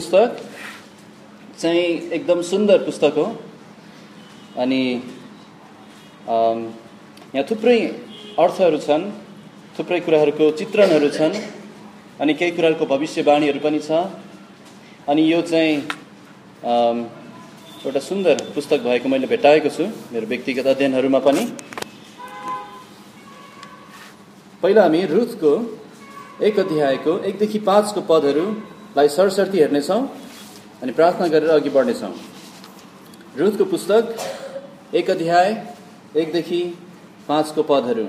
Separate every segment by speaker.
Speaker 1: पुस्तक चाहिँ एकदम सुन्दर पुस्तक हो। अनि यहाँ थुप्रै अर्थहरू छन्, थुप्रै कुराहरूको चित्रणहरू छन्, अनि केही कुराहरूको भविष्यवाणीहरू पनि छ। अनि यो चाहिँ एउटा सुन्दर पुस्तक भएको मैले भेटाएको छु मेरो व्यक्तिगत अध्ययनहरूमा पनि। पहिला हामी रुथको 1 अध्यायको 1 देखि 5 को पदहरूलाई सरसर्ती हेर्नेछौँ अनि प्रार्थना गरेर अघि बढ्नेछौँ। रुथको पुस्तक 1 अध्याय 1 देखि 5 को पदहरू।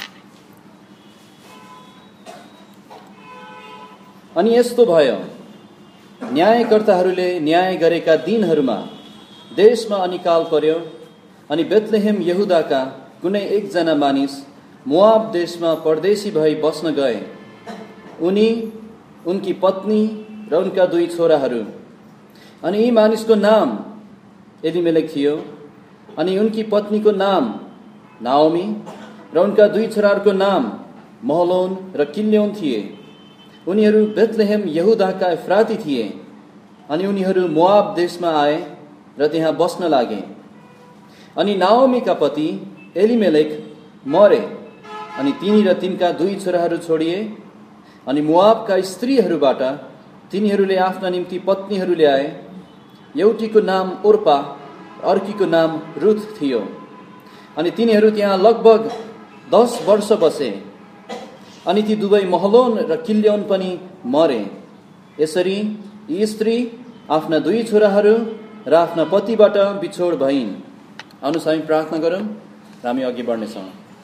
Speaker 1: अनि यस्तो भयो, न्यायकर्ताहरूले न्याय गरेका दिनहरूमा देशमा अनिकाल पर्यो। अनि बेथलेहेम यहुदाका कुनै एकजना मानिस मोआब देशमा परदेशी भई बस्न गए। उनी, उनकी पत्नी र उनका 2 छोराहरू। अनि यी मानिसको नाम एलिमेलेक थियो। अनि उनकी पत्नीको नाम नाओमी र उनका 2 छोराहरूको नाम महलोन र किल्योन थिए। उनीहरू बेथलेहेम यहुदाका एफ्राती थिए। अनि उनीहरू मोआब देशमा आए र त्यहाँ बस्न लागे। अनि नाओमीका पति एलिमेलेक मरे अनि तिनी र तिनका 2 छोराहरू छोडिए। अनि मोआबका स्त्रीहरूबाट तिनीहरूले आफ्ना निम्ति पत्नीहरू ल्याए। एउटीको नाम ओर्पा, अर्कीको नाम रुथ थियो। अनि तिनीहरू त्यहाँ लगभग 10 वर्ष बसे। अनि ती दुवै महलोन र किल्योन पनि मरे। यसरी यी स्त्री आफ्ना 2 छोराहरू र आफ्ना पतिबाट बिछोड भइन्। आउनुहोस् हामी प्रार्थना गरौँ र हामी अघि बढ्नेछौँ।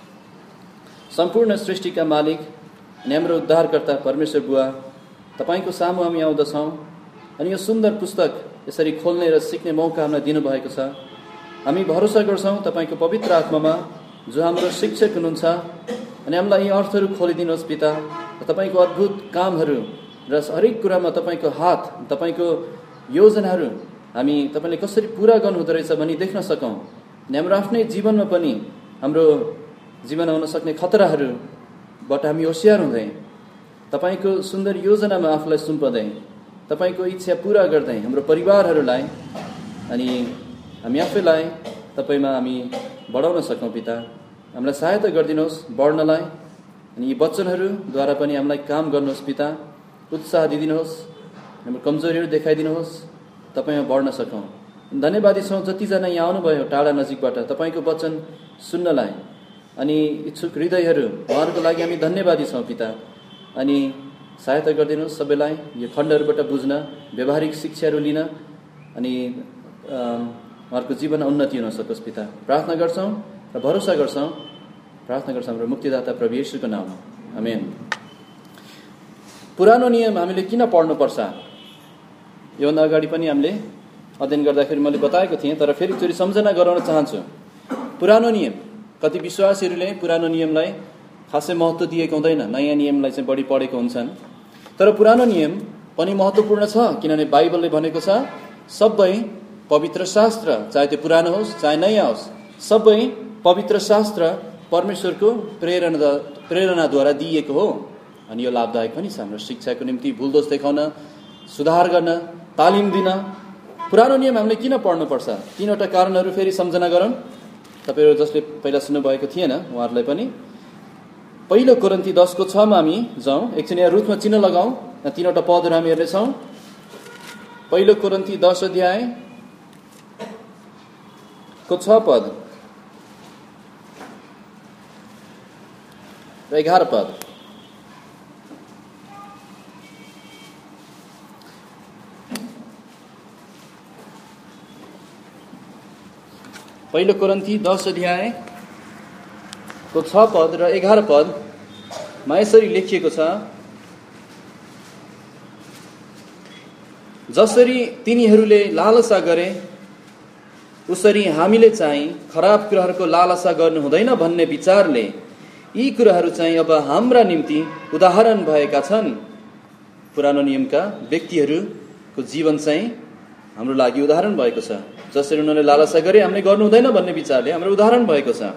Speaker 1: सम्पूर्ण सृष्टिका मालिक अनि हाम्रो उद्धारकर्ता परमेश्वर बुवा, तपाईँको सामु हामी आउँदछौँ। अनि यो सुन्दर पुस्तक यसरी खोल्ने र सिक्ने मौका हामीलाई दिनुभएको छ। हामी भरोसा गर्छौँ तपाईँको पवित्र आत्मामा जो हाम्रो शिक्षक हुनुहुन्छ। अनि हामीलाई यी अर्थहरू खोलिदिनुहोस् पिता, र तपाईँको अद्भुत कामहरू र हरेक कुरामा तपाईँको हात, तपाईँको योजनाहरू हामी तपाईँले कसरी पुरा गर्नुहुँदो रहेछ भनी देख्न सकौँ। अनि हाम्रो आफ्नै जीवनमा पनि हाम्रो जीवनमा हुन सक्ने खतराहरूबाट हामी होसियार हुँदै तपाईँको सुन्दर योजनामा आफूलाई सुम्पदै तपाईँको इच्छा पुरा गर्दै हाम्रो परिवारहरूलाई अनि हामी आफैलाई तपाईँमा हामी बढाउन सकौँ। पिता, हामीलाई सहायता गरिदिनुहोस् बढ्नलाई। अनि यी वचनहरूद्वारा पनि हामीलाई काम गर्नुहोस् पिता, उत्साह दिदिनुहोस्, हाम्रो कमजोरीहरू देखाइदिनुहोस्, तपाईँमा बढ्न सकौँ। धन्यवादी छौँ जतिजना यहाँ आउनुभयो टाढा नजिकबाट तपाईँको वचन सुन्नलाई। अनि इच्छुक हृदयहरू उहाँहरूको लागि हामी धन्यवादी छौँ पिता। अनि सहायता गरिदिनुहोस् सबैलाई यो खण्डहरूबाट बुझ्न, व्यावहारिक शिक्षाहरू लिन, अनि उहाँहरूको जीवन उन्नति हुन सकोस् पिता। प्रार्थना गर्छौँ र भरोसा गर्छौँ हाम्रो मुक्तिदाता प्रभु येशूको नाममा, आमेन। पुरानो नियम हामीले किन पढ्नुपर्छ? योभन्दा अगाडि पनि हामीले अध्ययन गर्दाखेरि मैले बताएको थिएँ, तर फेरि एकचोटि सम्झना गराउन चाहन्छु। पुरानो नियम, कति विश्वासीहरूले पुरानो नियमलाई खासै महत्त्व दिएको हुँदैन, नयाँ नियमलाई चाहिँ बढी पढेको हुन्छन्। तर पुरानो नियम पनि महत्त्वपूर्ण छ, किनभने बाइबलले भनेको छ सबै पवित्र शास्त्र, चाहे त्यो पुरानो होस् चाहे नयाँ होस्, सबै पवित्र शास्त्र परमेश्वरको प्रेरणाद्वारा दिइएको हो। अनि यो लाभदायक पनि छ हाम्रो शिक्षाको निम्ति, भुलदोष देखाउन, सुधार गर्न, तालिम दिन। पुरानो नियम हामीले किन पढ्नुपर्छ? 3वटा कारणहरू फेरि सम्झना गरौँ। तपाईँहरू जसले पहिला सुन्नुभएको थिएन उहाँहरूलाई पनि। 1 कोरिन्थी 10 को 6 मा हामी जाउँ। एकछिन यहाँ रुथमा चिन्ह लगाउँ। 3वटा पदहरू हामी हेर्नेछौँ। 1 कोरिन्थी 10 अध्याय को 6 पद र 11 पद। पहिलो कोरिन्थी 10 अध्याय को 6 पद र 11 पदमा यसरी लेखिएको छ, जसरी तिनीहरूले लालसा गरे उसरी हामीले चाहिँ खराब कुराहरूको लालसा गर्नु हुँदैन भन्ने विचारले यी कुराहरू चाहिँ अब हाम्रा निम्ति उदाहरण भएका छन्। पुरानो नियमका व्यक्तिहरूको जीवन चाहिँ हाम्रो लागि उदाहरण भएको छ। जसरी उनीहरूले लालसा गरे हामीले गर्नु हुँदैन भन्ने विचारले हाम्रो उदाहरण भएको छ।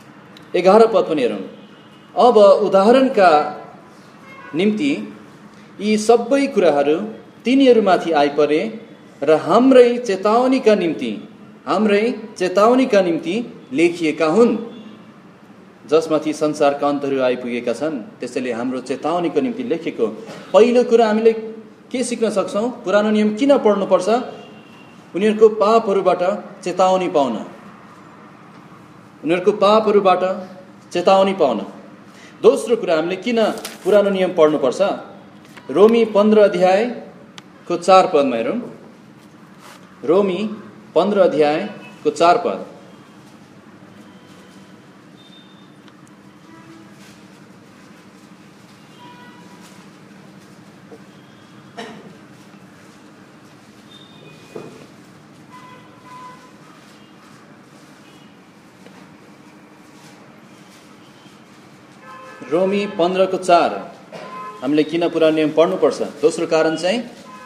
Speaker 1: 11 पद पनि हेरौँ। अब उदाहरणका निम्ति यी सबै कुराहरू तिनीहरूमाथि आइपरे र हाम्रै चेतावनीका निम्ति लेखिएका हुन्, जसमाथि संसारका अन्तहरू आइपुगेका छन्। त्यसैले हाम्रो चेतावनीको निम्ति लेखेको पहिलो कुरा हामीले के सिक्न सक्छौँ? पुरानो नियम किन पढ्नुपर्छ? उनीहरूको पापहरूबाट चेतावनी पाउन, दोस्रो कुरा हामीले किन पुरानो नियम पढ्नुपर्छ? रोमी 15 अध्यायको 4 पदमा हेरौँ। रोमी 15 अध्यायको 4 पद। रोमी 15 को 4 हामीले किन पुरानो नियम पढ्नुपर्छ? दोस्रो कारण चाहिँ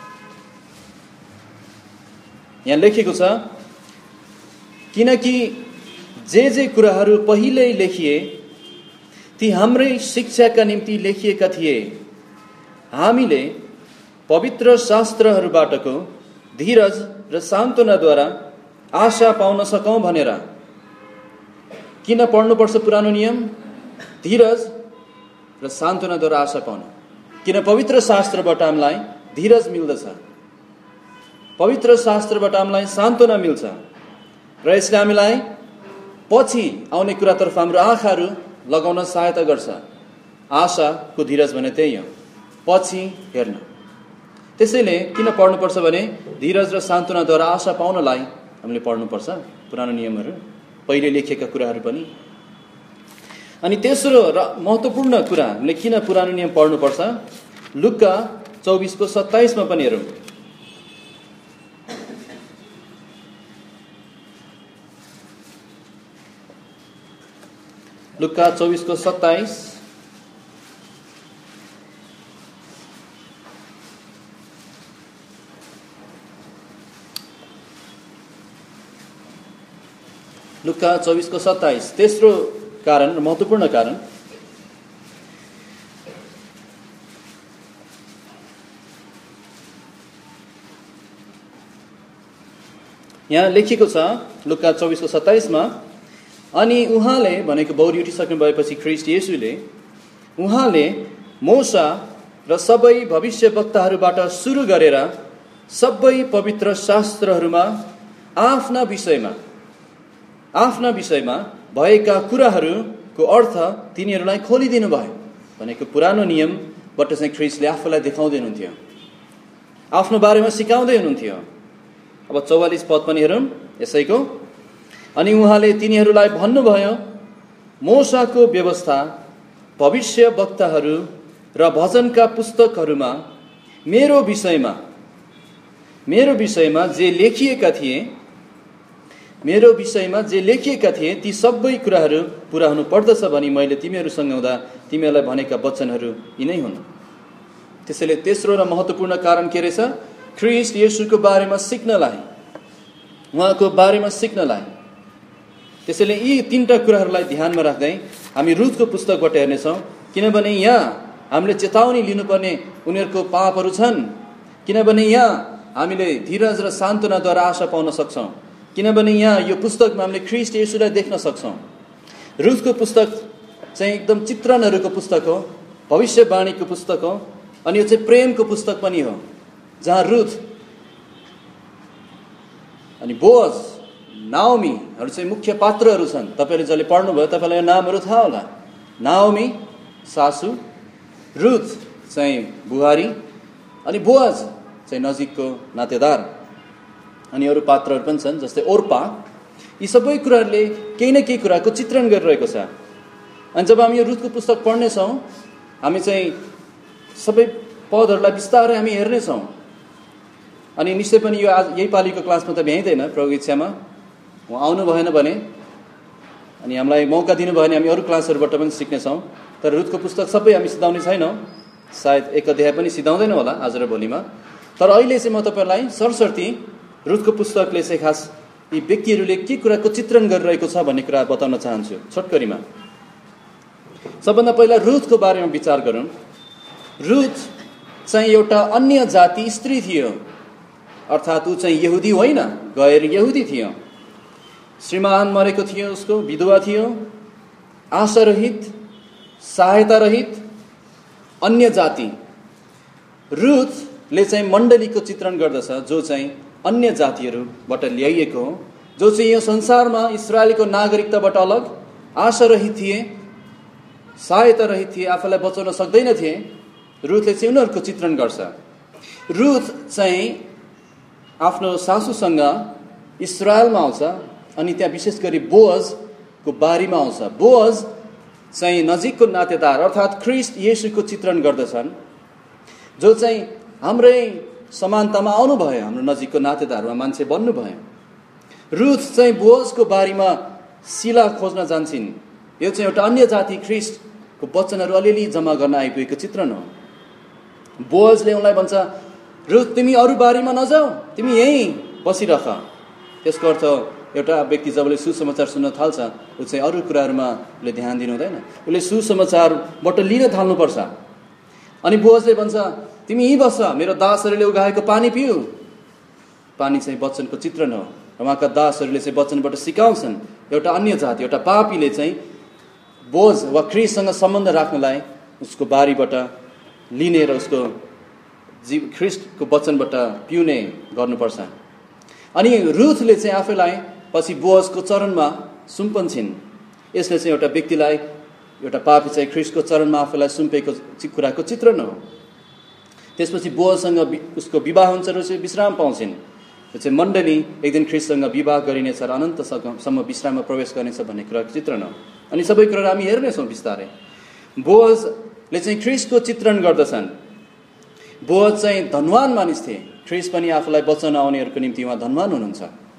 Speaker 1: यहाँ लेखेको छ, किनकि जे कुराहरू पहिल्यै लेखिए ती हाम्रै शिक्षाका निम्ति लेखिएका थिए, हामीले पवित्र शास्त्रहरूबाटको धीरज र सान्त्वनाद्वारा आशा पाउन सकौं भनेर। किन पढ्नुपर्छ पुरानो नियम? धीरज र सान्त्वनाद्वारा आशा पाउन। किन पवित्र शास्त्रबाट हामीलाई धीरज मिल्दछ, पवित्र शास्त्रबाट हामीलाई सान्त्वना मिल्छ र यसले हामीलाई पछि आउने कुरातर्फ हाम्रो आँखाहरू लगाउन सहायता गर्छ। आशाको धीरज भने त्यही हो, पछि हेर्न। त्यसैले किन पढ्नुपर्छ भने धीरज र सान्त्वनाद्वारा आशा पाउनलाई हामीले पढ्नुपर्छ पुरानो नियमहरू, पहिले लेखेका कुराहरू पनि। अनि तेस्रो र महत्त्वपूर्ण कुरा हामीले किन पुरानो नियम पढ्नुपर्छ? लुका 24 को 27 मा पनि हेरौँ। लुका 24 को 27। लुका 24 को 27 तेस्रो कारण र महत्त्वपूर्ण कारण। यहाँ लेखिएको छ लुका 24 को 27 मा, अनि उहाँले भनेको बौरी उठिसक्नु भएपछि ख्रीष्ट येशूले उहाँले मोसा र सबै भविष्यवक्ताहरूबाट सुरु गरेर सबै पवित्र शास्त्रहरूमा आफ्ना विषयमा भएका कुराहरूको अर्थ तिनीहरूलाई खोलिदिनु भयो। भनेको पुरानो नियमबाट चाहिँ ख्रीष्टले आफूलाई देखाउँदै हुनुहुन्थ्यो, आफ्नो बारेमा सिकाउँदै हुनुहुन्थ्यो। अब 44 पद पनि हेरौँ यसैको। अनि उहाँले तिनीहरूलाई भन्नुभयो, मोसाको व्यवस्था, भविष्य वक्ताहरू र भजनका पुस्तकहरूमा मेरो विषयमा जे लेखिएका थिए ती सबै कुराहरू पूरा हुनु पर्दछ भनी मैले तिमीहरूसँग हुँदा तिमीहरूलाई भनेका वचनहरू यिनै हुन्। त्यसैले तेस्रो र महत्त्वपूर्ण कारण के रहेछ? ख्रीष्ट येशूको बारेमा सिक्नलाई, उहाँको बारेमा सिक्नलाई। त्यसैले यी तीनटा कुराहरूलाई ध्यानमा राख्दै हामी रुथको पुस्तकबाट हेर्नेछौँ। किनभने यहाँ हामीले चेतावनी लिनुपर्ने उनीहरूको पापहरू छन्। किनभने यहाँ हामीले धीरज र सान्त्वनाद्वारा आशा पाउन सक्छौँ। किनभने यहाँ यो पुस्तकमा हामीले ख्रीष्ट येशूलाई देख्न सक्छौँ। रुथको पुस्तक चाहिँ एकदम चित्रणहरूको पुस्तक हो, भविष्यवाणीको पुस्तक हो, अनि यो चाहिँ प्रेमको पुस्तक पनि हो, जहाँ रुथ अनि बोअज, नाओमीहरू चाहिँ मुख्य पात्रहरू छन्। तपाईँले जसले पढ्नुभयो तपाईँलाई यो नामहरू थाहा होला। नाओमी सासू, रुथ चाहिँ बुहारी, अनि बोअज चाहिँ नजिकको नातेदार, अनि अरू पात्रहरू पनि छन् जस्तै ओर्पा। यी सबै कुराहरूले केही न केही कुराको चित्रण गरिरहेको छ। अनि जब हामी यो रुथको पुस्तक पढ्नेछौँ हामी चाहिँ सबै पदहरूलाई बिस्तारै हामी हेर्नेछौँ। अनि निश्चय पनि यो आज यही पालिको क्लासमा त भ्याइँदैन, प्रभु इच्छामा उहाँ आउनु भएन भने अनि हामीलाई मौका दिनुभयो भने हामी अरू क्लासहरूबाट पनि सिक्नेछौँ। तर रुथको पुस्तक सबै हामी सिधाउने छैनौँ, सायद एक अध्याय पनि सिधाउँदैनौँ होला आज र भोलिमा। तर अहिले चाहिँ म तपाईँलाई सरसर्ती रुथको पुस्तकले चाहिँ खास यी व्यक्तिहरूले के कुराको चित्रण गरिरहेको छ भन्ने कुरा बताउन चाहन्छु छोटकरीमा। सबभन्दा पहिला रुथको बारेमा विचार गरौँ। रुथ चाहिँ एउटा अन्य जाति स्त्री थियो, अर्थात् ऊ चाहिँ यहुदी होइन, गैर यहुदी थियो। श्रीमान मरेको थियो, उसको विधवा थियो, आशारहित, सहायता रहित, अन्य जाति। रुथले चाहिँ मण्डलीको चित्रण गर्दछ जो चाहिँ अन्य जातिहरूबाट ल्याइएको हो, जो चाहिँ यो संसारमा इस्राएलको नागरिकताबाट अलग, आशारहित थिए, सहायता रहित थिए, आफूलाई बचाउन सक्दैन थिए। रुथले चाहिँ उनीहरूको चित्रण गर्छ। रुथ चाहिँ आफ्नो सासूसँग इस्राएलमा आउँछ अनि त्यहाँ विशेष गरी बोअजको बारीमा आउँछ। बोअज चाहिँ नजिकको नातेदार अर्थात् ख्रिस्ट येशूको चित्रण गर्दछन्, जो चाहिँ हाम्रै समानतामा आउनुभयो, हाम्रो नजिकको नातेदारमा मान्छे बन्नुभयो। रुथ चाहिँ बोअजको बारीमा शिला खोज्न जान्छन्। यो चाहिँ एउटा अन्य जाति ख्रिस्टको वचनहरू अलिअलि जम्मा गर्न आइपुगेको चित्रण हो। बोअजले उनलाई भन्छ, रुथ तिमी अरू बारीमा नजाऊ, तिमी यहीँ बसिरह। त्यसको अर्थ एउटा व्यक्ति जबले सुसमाचार सुन्न थाल्छ, ऊ चाहिँ अरू कुराहरूमा उसले ध्यान दिनु हुँदैन, उसले सुसमाचारबाट लिन थाल्नुपर्छ। अनि बोअजले भन्छ, तिमी यहीँ बस, मेरो दासहरूले उगाएको पानी पिउ। पानी चाहिँ वचनको चित्रण हो र उहाँका दासहरूले चाहिँ वचनबाट सिकाउँछन्। एउटा अन्य जाति, एउटा पापीले चाहिँ बोअज वा ख्रिस्टसँग सम्बन्ध राख्नलाई उसको बारीबाट लिने र उसको ख्रिस्टको वचनबाट पिउने गर्नुपर्छ। अनि रुथले चाहिँ आफैलाई पछि बोअजको चरणमा सुम्पन्छन्। यसले चाहिँ एउटा व्यक्तिलाई, एउटा पापी चाहिँ ख्रिस्टको चरणमा आफैलाई सुम्पेको कुराको चित्रण हो। त्यसपछि बोअजसँग उसको विवाह हुन्छ र चाहिँ विश्राम पाउँछन्। यो चाहिँ मण्डली एक दिन ख्रिस्टसँग विवाह गरिनेछ र अनन्तसम्म विश्राममा प्रवेश गर्नेछ भन्ने कुराको चित्रण हो। अनि सबै कुराहरू हामी हेर्नेछौँ बिस्तारै। बोअजले चाहिँ ख्रिस्टको चित्रण गर्दछन्। बोअज चाहिँ धनवान मानिस थिए, ख्रिस्ट पनि आफूलाई बचाउन आउनेहरूको निम्ति उहाँ धनवान हुनुहुन्छ।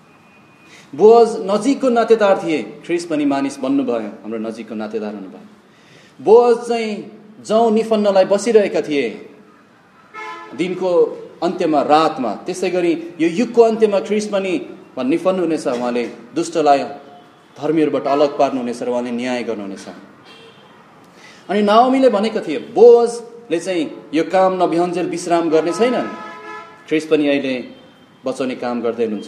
Speaker 1: बोअज नजिकको नातेदार थिए, ख्रिस्ट पनि मानिस बन्नुभयो, हाम्रो नजिकको नातेदार हुनुभयो। बोअज चाहिँ जौँ निफन्नलाई बसिरहेका थिए दिनको अन्त्यमा, रातमा। त्यसै गरी यो युगको अन्त्यमा ख्रिस्ट पनि निफन्नु हुनेछ, उहाँले दुष्टलाई धर्मीहरूबाट अलग पार्नुहुनेछ र उहाँले न्याय गर्नुहुनेछ। अनि नाओमीले भनेको थिए, बोअजले चाहिँ यो काम नभ्याउन्जेल विश्राम गर्ने छैनन्, ख्रिस्ट पनि अहिले बचाउने काम गर्दै हुनुहुन्छ।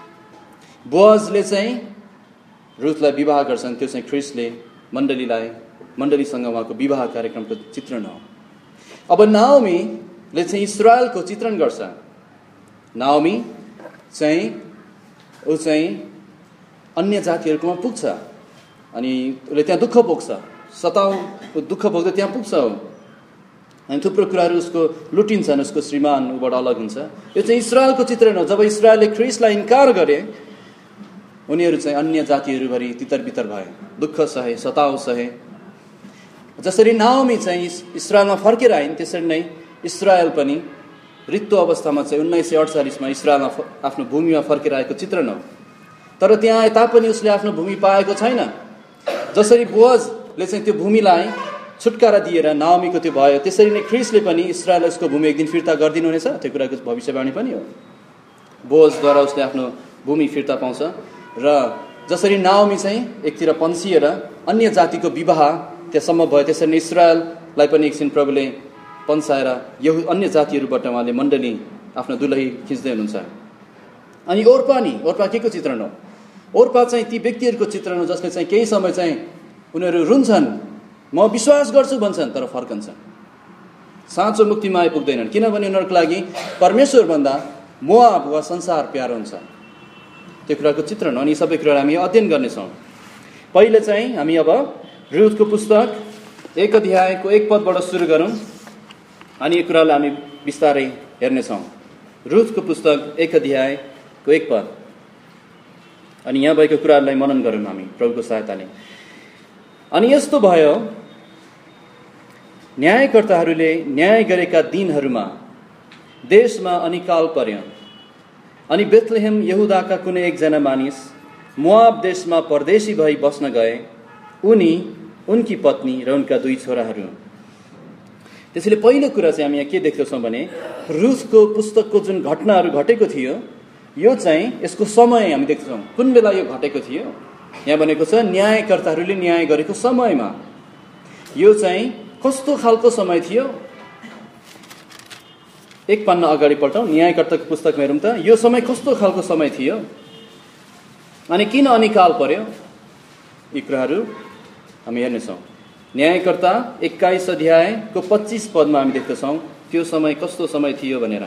Speaker 1: बोअजले चाहिँ रुथलाई विवाह गर्छन्, त्यो चाहिँ ख्रिस्टले मण्डलीसँग उहाँको विवाह कार्यक्रमको चित्रण हो। अब नाओमीले चाहिँ इस्राएलको चित्रण गर्छ। नाओमी चाहिँ ऊ चाहिँ अन्य जातिहरूकोमा पुग्छ अनि उसले त्यहाँ दुःख भोग्छ, दुःख भोग्दै त्यहाँ पुग्छ अनि थुप्रो कुराहरू उसको लुटिन्छन्, उसको श्रीमान ऊबाट अलग हुन्छ। यो चाहिँ इस्राएलको चित्रण हो। जब इस्राएलले ख्रिस्टलाई इन्कार गरे, उनीहरू चाहिँ अन्य जातिहरूभरि तितर बितर भए, दुःख सहे, सताउ सहे। जसरी नाओमी चाहिँ इस्राएलमा फर्केर आइन्, त्यसरी नै इस्राएल पनि रित्तो अवस्थामा चाहिँ 1948मा इस्राएलमा आफ्नो भूमिमा फर्केर आएको चित्रण हो। तर त्यहाँ आए तापनि उसले आफ्नो भूमि पाएको छैन। जसरी बोअजले चाहिँ त्यो भूमिलाई छुटकारा दिएर नाओमीको त्यो भयो, त्यसरी नै ख्रिस्टले पनि इस्राएललाई उसको भूमि एक दिन फिर्ता गरिदिनुहुनेछ। त्यो कुराको भविष्यवाणी पनि हो। बोअजद्वारा उसले आफ्नो भूमि फिर्ता पाउँछ र जसरी नाओमी चाहिँ एकतिर पन्सिएर अन्य जातिको विवाह त्यहाँसम्म भयो, त्यसरी नै इस्राएललाई पनि एकछिन प्रभुले पन्साएर अन्य जातिहरूबाट उहाँले मण्डली आफ्नो दुलही खिच्दै हुनुहुन्छ। अनि ओर्पा के को चित्रण हो? ओर्पा चाहिँ ती व्यक्तिहरूको चित्रण हो जसले चाहिँ केही समय चाहिँ उनीहरू रुन्छन्, म विश्वास गर्छु भन्छन्, तर फर्कन्छन्, साँचो मुक्तिमा आइपुग्दैनन्, किनभने उनीहरूको लागि परमेश्वरभन्दा मोआब वा संसार प्यारो हुन्छ। त्यो कुराको चित्रण हो। अनि सबै कुराहरू हामी अध्ययन गर्नेछौँ। पहिले चाहिँ हामी अब रुथको पुस्तक 1 अध्यायको 1 पदबाट सुरु गरौँ अनि यो कुरालाई हामी बिस्तारै हेर्नेछौँ। रुथको पुस्तक 1 अध्यायको 1 पद। अनि यहाँ भएको कुराहरूलाई मनन गरौँ हामी प्रभुको सहायताले। अनि यस्तो भयो, न्यायकर्ताहरूले न्याय गरेका दिनहरूमा देशमा अनिकाल पर्यो अनि बेथलेहेम यहुदाका कुनै एकजना मानिस मोआब देशमा परदेशी भई बस्न गए, उनकी पत्नी र उनका 2 छोराहरू। त्यसैले पहिलो कुरा चाहिँ हामी यहाँ के देख्दछौँ भने रुथको पुस्तकको जुन घटनाहरू घटेको थियो, यो चाहिँ यसको समय हामी देख्छौँ। कुन बेला यो घटेको थियो? यहाँ भनेको छ न्यायकर्ताहरूले न्याय गरेको समयमा। यो चाहिँ कस्तो खालको समय थियो? एक पन्ना अगाडि पल्टौँ, न्यायकर्ताको पुस्तकमा हेरौँ त यो समय कस्तो खालको समय थियो अनि किन अनिकाल पर्यो, यी कुराहरू हामी हेर्नेछौँ। न्यायकर्ता 21 अध्यायको 25 पदमा हामी देख्दछौँ त्यो समय कस्तो समय थियो भनेर।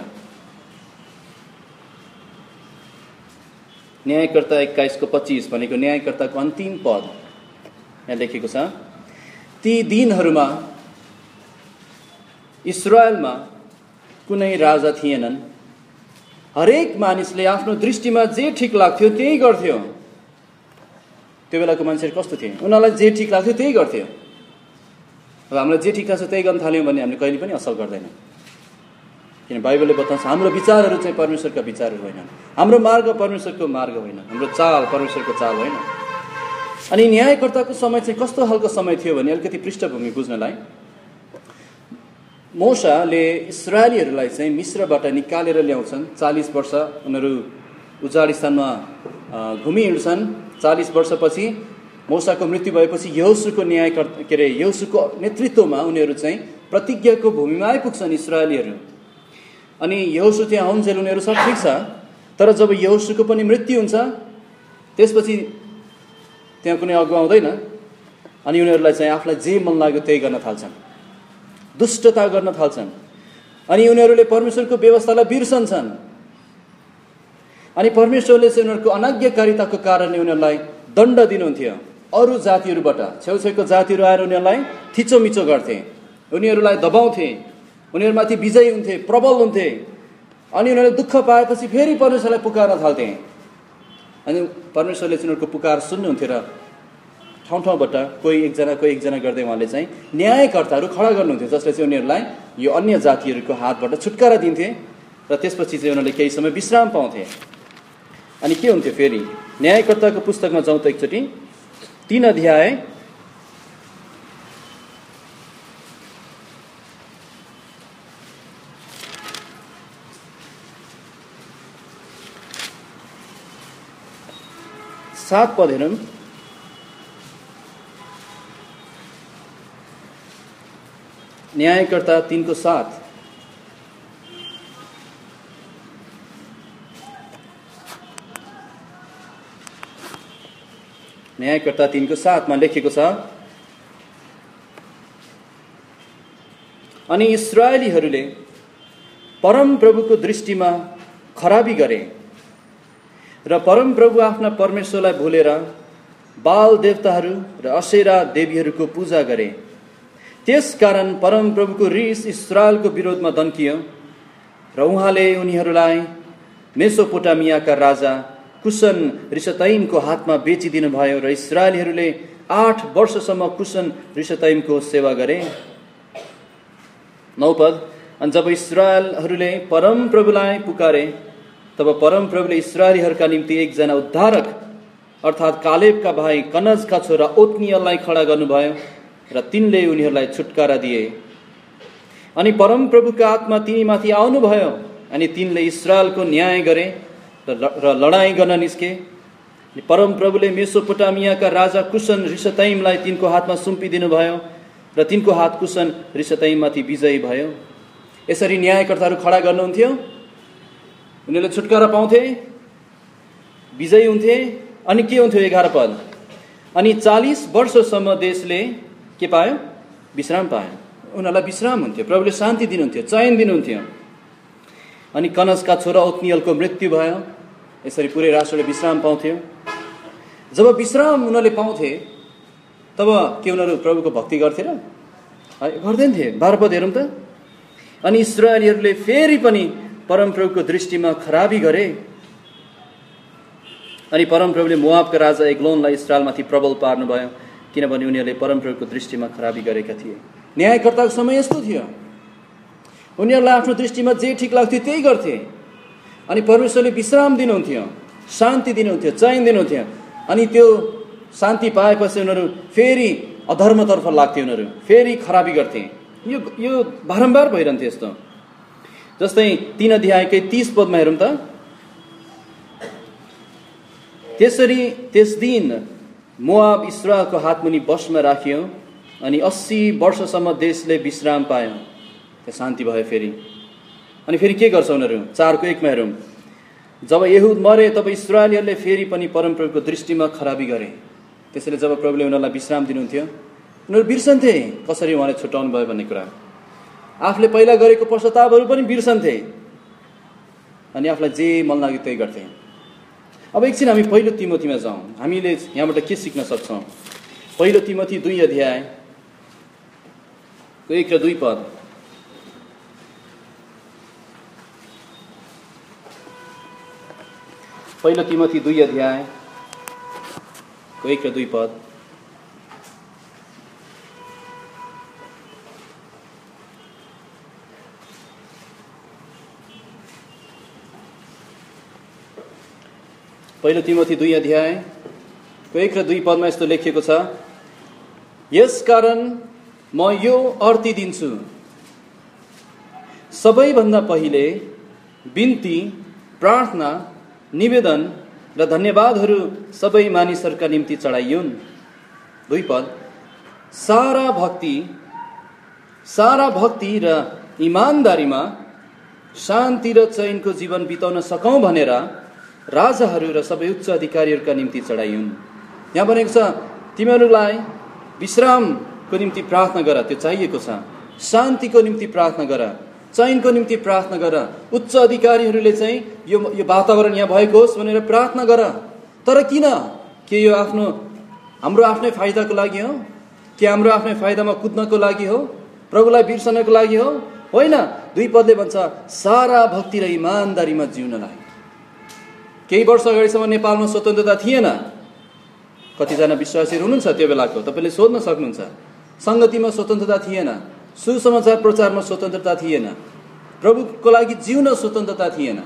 Speaker 1: न्यायकर्ता 21 को 25 भनेको न्यायकर्ताको अन्तिम पद। यहाँ लेखेको छ, ती दिनहरूमा इस्राएलमा कुनै राजा थिएनन्, हरेक मानिसले आफ्नो दृष्टिमा जे ठिक लाग्थ्यो त्यही गर्थ्यो। त्यो बेलाको मान्छेहरू कस्तो थिए? उनीहरूलाई जे ठिक लाग्थ्यो त्यही गर्थ्यो। अब हामीलाई जे ठिक लाग्छ त्यही गर्न थाल्यौँ भने हामीले कहिले पनि असल गर्दैनौँ, किन बाइबलले बताउँछ हाम्रो विचारहरू चाहिँ परमेश्वरका विचारहरू होइनन्, हाम्रो मार्ग परमेश्वरको मार्ग होइन, हाम्रो चाल परमेश्वरको चाल होइन। अनि न्यायकर्ताको समय चाहिँ कस्तो खालको समय थियो भने अलिकति पृष्ठभूमि बुझ्नलाई, मोशाले इस्राएलीहरूलाई चाहिँ मिस्रबाट निकालेर ल्याउँछन्। 40 वर्ष उनीहरू उजाड स्थानमा घुमिहिँड्छन्। 40 वर्षपछि मोशाको मृत्यु भएपछि यहोशूको यहोशूको नेतृत्वमा उनीहरू चाहिँ प्रतिज्ञाको भूमिमा आइपुग्छन् इस्राएलीहरू। अनि यहोशू त्यहाँ आउन्जेल उनीहरू सब ठिक छ, तर जब यहोशूको पनि मृत्यु हुन्छ त्यसपछि त्यहाँ कुनै अगुवा आउँदैन अनि उनीहरूलाई चाहिँ आफूलाई जे मन लाग्यो त्यही गर्न थाल्छन्, दुष्टता गर्न थाल्छन् अनि उनीहरूले परमेश्वरको व्यवस्थालाई बिर्सन्छन्। अनि परमेश्वरले चाहिँ उनीहरूको अनाज्ञाकारिताको कारणले उनीहरूलाई दण्ड दिनुहुन्थ्यो। अरू जातिहरूबाट छेउछेउको जातिहरू आएर उनीहरूलाई थिचोमिचो गर्थे, उनीहरूलाई दबाउँथे, उनीहरूमाथि विजयी हुन्थे, प्रबल हुन्थे। अनि उनीहरूले दुःख पाएपछि फेरि परमेश्वरलाई पुकार्न थाल्थे अनि परमेश्वरले चाहिँ उनीहरूको पुकार सुन्नुहुन्थ्यो र ठाउँ ठाउँबाट कोही एकजना गर्दै उहाँले चाहिँ न्यायकर्ताहरू खडा गर्नुहुन्थ्यो, जसले चाहिँ उनीहरूलाई यो अन्य जातिहरूको हातबाट छुटकारा दिन्थे र त्यसपछि चाहिँ उनीहरूले केही समय विश्राम पाउँथे। अनि के हुन्थ्यो फेरि? न्यायकर्ताको पुस्तकमा जाउँ त एकचोटि, 3 अध्याय 7 पद हेरौँ। न्यायकर्ता 3 को 7। न्यायकर्ता 3 को 7 मा लेखेको छ, अनि इस्राएलीहरूले परमप्रभुको दृष्टिमा खराबी गरे र परमप्रभु आफ्ना परमेश्वरलाई भुलेर बाल देवताहरू र अशेरा देवीहरूको पूजा गरे। त्यसकारण परमप्रभुको रिस इस्राएलको विरोधमा दन्कियो र उहाँले उनीहरूलाई मेसोपोटामियाका राजा कुशन रिसतैमको हातमा बेचिदिनु भयो र इस्राएलीहरूले 8 वर्षसम्म कुशन रिसतैमको सेवा गरे। 9 पद, अनि जब इस्राएलहरूले परमप्रभुलाई पुकारे तब परमप्रभुले इस्राएलीहरूका निम्ति एकजना उद्धारक अर्थात् कालेबका भाइ कनजका छोरा ओत्नियललाई खडा गर्नुभयो र तिनले उनीहरूलाई छुटकारा दिए। अनि परमप्रभुका आत्मा तिनीमाथि आउनुभयो अनि तिनले इस्राएलको न्याय गरे र लडाईँ गर्न निस्के। परमप्रभुले मेसोपोटामियाका राजा कुशन रिसतैमलाई तिनको हातमा सुम्पिदिनु भयो र तिनको हात कुशन रिसतैममाथि विजयी भयो। यसरी न्यायकर्ताहरू खडा गर्नुहुन्थ्यो, उनीहरूले छुटकारा पाउँथे, विजयी हुन्थे। अनि के हुन्थ्यो? 11 पद, अनि 40 वर्षसम्म देशले के पायो? विश्राम पायो। उनीहरूलाई विश्राम हुन्थ्यो, प्रभुले शान्ति दिनुहुन्थ्यो, चयन दिनुहुन्थ्यो। अनि कनजका छोरा ओत्नियलको मृत्यु भयो। यसरी पुरै राष्ट्रले विश्राम पाउँथ्यो। जब विश्राम उनीहरूले पाउँथे तब के उनीहरू प्रभुको भक्ति गर्थे र? गर्दैन थिए। 12 पद हेरौँ त, अनि इस्राएलीहरूले फेरि पनि परमप्रभुको दृष्टिमा खराबी गरे। अनि परमप्रभुले मोआबका राजा एग्लोनलाई इस्राएलमाथि प्रबल पार्नुभयो, किनभने उनीहरूले परमप्रभुको दृष्टिमा खराबी गरेका थिए। न्यायकर्ताको समय यस्तो थियो, उनीहरूलाई आफ्नो दृष्टिमा जे ठिक लाग्थ्यो त्यही गर्थे। अनि परमेश्वरले विश्राम दिनुहुन्थ्यो, शान्ति दिनुहुन्थ्यो, चयन दिनुहुन्थ्यो। अनि त्यो शान्ति पाएपछि उनीहरू फेरि अधर्मतर्फ लाग्थे, उनीहरू फेरि खराबी गर्थे। यो बारम्बार भइरहन्थ्यो यस्तो। जस्तै 3 अध्यायकै 30 पदमा हेरौँ त, त्यसरी त्यस दिन मोआब इस्राएलको हातमुनि वशमा राखियो अनि 80 वर्षसम्म देशले विश्राम पायो। त्यो शान्ति भयो फेरि। अनि फेरि के गर्छ उनीहरू? 4:1 हेरौँ, जब यहुद मरे तब इस्राएलीहरूले फेरि पनि परमप्रभुको दृष्टिमा खराबी गरे। त्यसैले जब प्रभुले उनीहरूलाई विश्राम दिनुहुन्थ्यो, उनीहरू बिर्सन्थे कसरी उहाँले छुट्याउनु भयो भन्ने कुरा। आफूले पहिला गरेको पश्चातापहरू पनि बिर्सन्थे अनि आफूलाई जे मन लाग्यो त्यही गर्थे। अब एकछिन हामी पहिलो तिमोथीमा जाउँ। हामीले यहाँबाट के सिक्न सक्छौँ? पहिलो तिमोथी 2 अध्याय 1 र 2 पद। पहिलो तिमोथी 2 अध्याय 1 र 2 पद। पहिलो तिमोथी 2 अध्याय 1 र 2 पदमा यस्तो लेखिएको छ, यसकारण म यो अर्ती दिन्छु, सबैभन्दा पहिले बिन्ती, प्रार्थना, निवेदन र धन्यवादहरू सबै मानिसहरूका निम्ति चढाइयुन्। 2 पद, सारा भक्ति र इमानदारीमा शान्ति र चैनको जीवन बिताउन सकौँ भनेर राजाहरू र सबै उच्च अधिकारीहरूका निम्ति चढाइयुन्। यहाँ भनेको छ तिमीहरूलाई विश्रामको निम्ति प्रार्थना गर, त्यो चाहिएको छ। शान्तिको निम्ति प्रार्थना गर, चैनको निम्ति प्रार्थना गर। उच्च अधिकारीहरूले चाहिँ यो वातावरण यहाँ भएको होस् भनेर प्रार्थना गर। तर किन? के यो हाम्रो आफ्नै फाइदाको लागि हो? के हाम्रो आफ्नै फाइदामा कुद्नको लागि हो? प्रभुलाई बिर्सनको लागि हो? होइन। 2 पदले भन्छ सारा भक्ति र इमानदारीमा जिउनलाई। केही वर्ष अगाडिसम्म नेपालमा स्वतन्त्रता थिएन। कतिजना विश्वासीहरू हुनुहुन्छ त्यो बेलाको, तपाईँले सोध्न सक्नुहुन्छ। सङ्गतिमा स्वतन्त्रता थिएन, सुसमाचार प्रचारमा स्वतन्त्रता थिएन, प्रभुको लागि जिउन स्वतन्त्रता थिएन।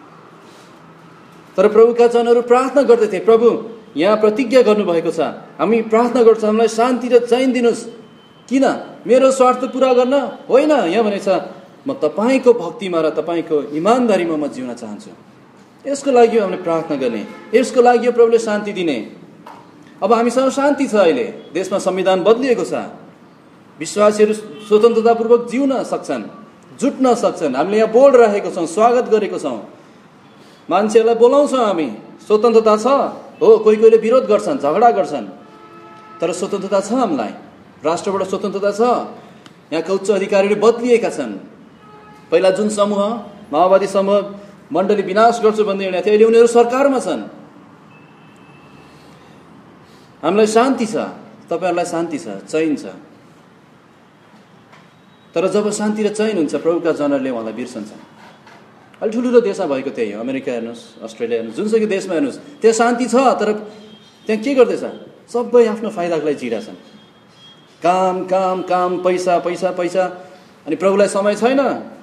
Speaker 1: तर प्रभुका जनहरू प्रार्थना गर्दथे, प्रभु यहाँ प्रतिज्ञा गर्नुभएको छ, हामी प्रार्थना गर्छौँ हामीलाई शान्ति र चैन दिनुहोस्। किन? मेरो स्वार्थ पुरा गर्न होइन। यहाँ भनेको छ म तपाईँको भक्तिमा र तपाईँको इमानदारीमा म जिउन चाहन्छु। यसको लागि हामीले प्रार्थना गर्ने, यसको लागि प्रभुले शान्ति दिने। अब हामीसँग शान्ति छ। अहिले देशमा संविधान बदलिएको छ, विश्वासीहरू स्वतन्त्रतापूर्वक जिउन सक्छन्, जुट्न सक्छन्। हामीले यहाँ बोर्ड राखेको छौँ, स्वागत गरेको छौँ, मान्छेहरूलाई बोलाउँछौँ हामी। स्वतन्त्रता छ हो, कोहीले विरोध गर्छन्, झगडा गर्छन्, तर स्वतन्त्रता छ हामीलाई। राष्ट्रबाट स्वतन्त्रता छ। यहाँका उच्च अधिकारीहरू बदलिएका छन्। पहिला जुन समूह, माओवादी समूह मण्डली विनाश गर्छु भन्दै हिँडेका थिए, अहिले उनीहरू सरकारमा छन्। हामीलाई शान्ति छ, तपाईँहरूलाई शान्ति छ, चैन छ। तर जब शान्ति र चैन हुन्छ, प्रभुका जनहरूले उहाँलाई बिर्सन्छन्। अलि ठुल्ठुलो देशमा भएको त्यही हो। अमेरिका हेर्नुहोस्, अस्ट्रेलिया हेर्नुहोस्, जुनसुकै देशमा हेर्नुहोस्, त्यहाँ शान्ति छ। तर त्यहाँ के गर्दैछ? सबै आफ्नो फाइदाको लागि जिरहेछन्। काम काम काम, पैसा पैसा पैसा, अनि प्रभुलाई समय छैन।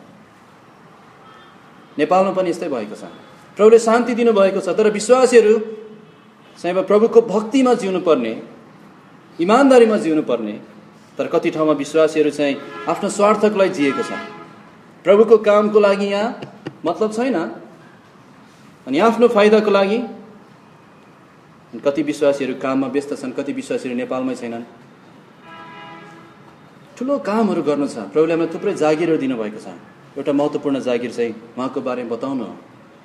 Speaker 1: नेपालमा पनि यस्तै भएको छ। प्रभुले शान्ति दिनुभएको छ, तर विश्वासीहरू चाहिँ प्रभुको भक्तिमा जिउनु पर्ने, इमानदारीमा जिउनु पर्ने। तर कति ठाउँमा विश्वासीहरू चाहिँ आफ्नो स्वार्थको लागि जिएको छ। प्रभुको कामको लागि यहाँ मतलब छैन, अनि आफ्नो फाइदाको लागि। कति विश्वासीहरू काममा व्यस्त छन्, कति विश्वासीहरू नेपालमै छैनन्। ठुलो कामहरू गर्नु छ। प्रभुले हामीलाई थुप्रै जागिरहरू दिनुभएको छ। एउटा महत्त्वपूर्ण जागिर चाहिँ उहाँको बारेमा बताउनु हो।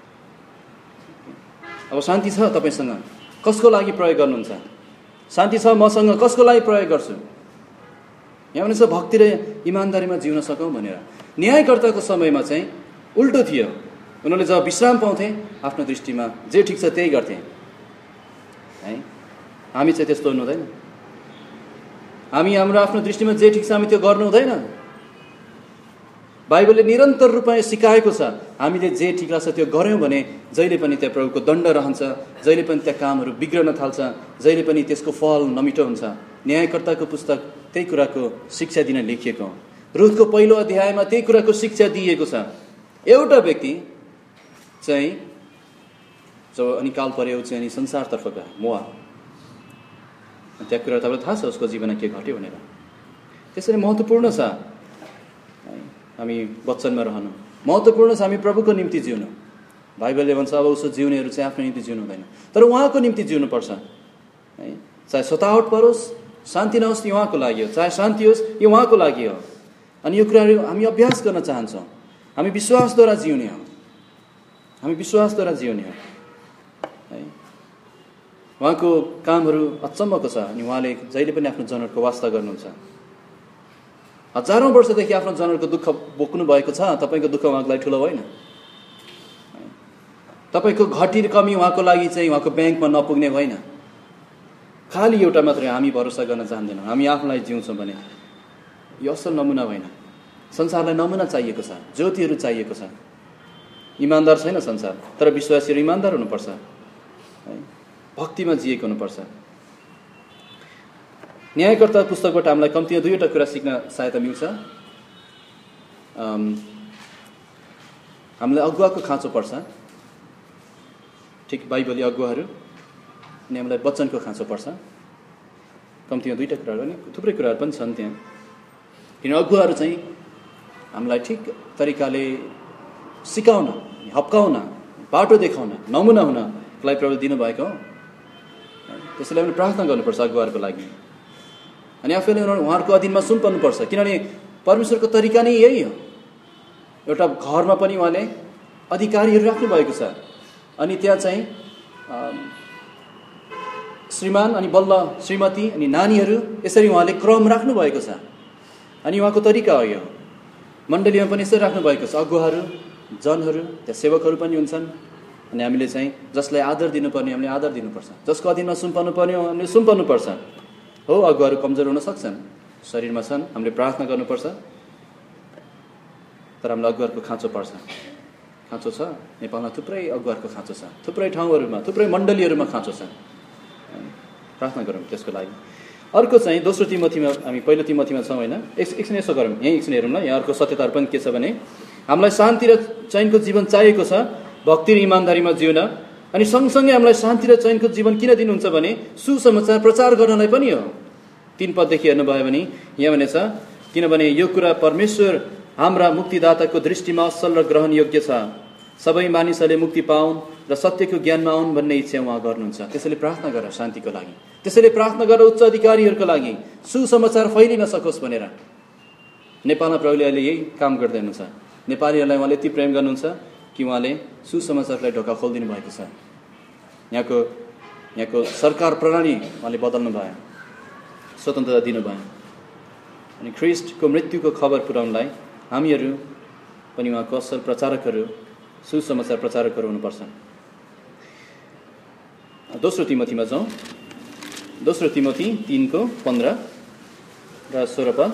Speaker 1: अब शान्ति छ तपाईँसँग, कसको लागि प्रयोग गर्नुहुन्छ? शान्ति छ मसँग, कसको लागि प्रयोग गर्छु? यहाँ भने भक्ति र इमानदारीमा जिउन सकौँ भनेर। न्यायकर्ताको समयमा चाहिँ उल्टो थियो। उनीहरूले जब विश्राम पाउँथे, आफ्नो दृष्टिमा जे ठिक छ त्यही गर्थे है। हामी चाहिँ त्यस्तो हुनु हुँदैन। हामी हाम्रो आफ्नो दृष्टिमा जे ठिक छ हामी त्यो गर्नु हुँदैन। बाइबलले निरन्तर रूपमा सिकाएको छ, हामीले जे ठिक लाग्छ त्यो गऱ्यौँ भने जहिले पनि त्यहाँ प्रभुको दण्ड रहन्छ, जहिले पनि त्यहाँ कामहरू बिग्रन थाल्छ, जहिले पनि त्यसको फल नमिठो हुन्छ। न्यायकर्ताको पुस्तक त्यही कुराको शिक्षा दिन लेखिएको हो। रुथको पहिलो अध्यायमा त्यही कुराको शिक्षा दिएको छ। एउटा व्यक्ति चाहिँ जब अनिकाल पर्यो चाहिँ अनि संसारतर्फ गयो, मोआब। त्यहाँ कुरा तपाईँलाई थाहा छ उसको जीवनमा के घट्यो भनेर। त्यसरी महत्त्वपूर्ण छ हामी वचनमा रहनु, महत्त्वपूर्ण छ हामी प्रभुको निम्ति जिउनु। बाइबलले भन्छ अब उसो जिउनेहरू चाहिँ आफ्नो निम्ति जिउनु हुँदैन, तर उहाँको निम्ति जिउनुपर्छ है। चाहे सतावट परोस्, शान्ति नहोस्, यो उहाँको लागि हो। चाहे शान्ति होस्, यो उहाँको लागि हो। अनि यो कुराहरू हामी अभ्यास गर्न चाहन्छौँ। हामी विश्वासद्वारा जिउने हो, हामी विश्वासद्वारा जिउने हो है। उहाँको कामहरू अचम्मको छ अनि उहाँले जहिले पनि आफ्नो जनहरूको वास्ता गर्नुहुन्छ। हजारौं वर्षदेखि आफ्नो जनहरूको दुःख बोक्नु भएको छ। तपाईँको दुःख उहाँको लागि ठुलो होइन। तपाईँको घटी कमी उहाँको लागि चाहिँ उहाँको ब्याङ्कमा नपुग्ने होइन। खालि एउटा मात्रै हामी भरोसा गर्न चाहँदैनौँ, हामी आफूलाई जिउँछौँ भने यो असल नमुना होइन। संसारलाई नमुना चाहिएको छ, ज्योतिहरू चाहिएको छ। इमान्दार छैन संसार, तर विश्वासीहरू इमान्दार हुनुपर्छ है, भक्तिमा जिएको हुनुपर्छ। न्यायकर्ता पुस्तकबाट हामीलाई कम्तीमा दुईवटा कुरा सिक्न सहायता मिल्छ। हामीलाई अगुवाको खाँचो पर्छ, ठिक बाइबली अगुवाहरू, अनि हामीलाई वचनको खाँचो पर्छ। कम्तीमा दुईवटा कुराहरू, अनि थुप्रै कुराहरू पनि छन् त्यहाँ। किन अगुवाहरू चाहिँ हामीलाई ठिक तरिकाले सिकाउन, हप्काउन, बाटो देखाउन, नमुना हुनलाई प्रभु दिनुभएको हो। त्यसैले हामीले प्रार्थना गर्नुपर्छ अगुवाहरूको लागि, अनि आफैले उहाँहरूको अधीनमा सुम्पर्नुपर्छ। किनभने परमेश्वरको तरिका नै यही हो। एउटा घरमा पनि उहाँले अधिकारीहरू राख्नु भएको छ, अनि त्यहाँ चाहिँ श्रीमान अनि बल्ल श्रीमती अनि नानीहरू, यसरी उहाँले क्रम राख्नु भएको छ। अनि उहाँको तरिका हो यो। मण्डलीमा पनि यसरी राख्नु भएको छ। अगुवाहरू, जनहरू, त्यहाँ सेवकहरू पनि हुन्छन्। अनि हामीले चाहिँ जसलाई आदर दिनुपर्ने हामीले आदर दिनुपर्छ, जसको अधीनमा सुम्पर्नु पर्ने हामीले सुम्पर्नुपर्छ। हो, अगुवाहरू कमजोर हुन सक्छन्, शरीरमा छन्, हामीले प्रार्थना गर्नुपर्छ। तर हामीलाई अगुवाहरूको खाँचो पर्छ, खाँचो छ। नेपालमा थुप्रै अगुवाहरूको खाँचो छ, थुप्रै ठाउँहरूमा, थुप्रै मण्डलीहरूमा खाँचो छ। प्रार्थना गरौँ त्यसको लागि। अर्को चाहिँ दोस्रो तिमोथीमा, हामी पहिलो तिमोथीमा छौँ होइन, एकछिन यसो गरौँ, यहीँ एकछिन हेरौँ ल। यहाँ अर्को सत्यताहरू पनि के छ भने हामीलाई शान्ति र चैनको जीवन चाहिएको छ, भक्ति र इमान्दारीमा जिउन। अनि सँगसँगै हामीलाई शान्ति र चैनको जीवन किन दिनुहुन्छ भने सुसमाचार प्रचार गर्नलाई पनि हो। 3 पददेखि हेर्नुभयो भने यहाँ भनेछ, किनभने यो कुरा परमेश्वर हाम्रा मुक्तिदाताको दृष्टिमा असल र ग्रहण योग्य छ। सबै मानिसहरूले मुक्ति पाउन् र सत्यको ज्ञानमा आउन् भन्ने इच्छा उहाँ गर्नुहुन्छ। त्यसैले प्रार्थना गर शान्तिको लागि, त्यसैले प्रार्थना गर उच्च अधिकारीहरूको लागि, सुसमाचार फैलिन सकोस् भनेर। नेपालमा प्रभुले अहिले यही काम गर्दै हुनुहुन्छ। नेपालीहरूलाई उहाँले यति प्रेम गर्नुहुन्छ कि उहाँले सुसमाचारलाई ढोका खोलिदिनु भएको छ। यहाँको सरकार प्रणाली उहाँले बदल्नु भयो, स्वतन्त्रता दिनुभयो। अनि ख्रिस्टको मृत्युको खबर पुर्याउनलाई हामीहरू पनि उहाँको असल प्रचारकहरू, सुसमाचार प्रचारकहरू हुनुपर्छ। दोस्रो तिमोथीमा जाउँ। दोस्रो तिमोथी 3:15 र 16 पद।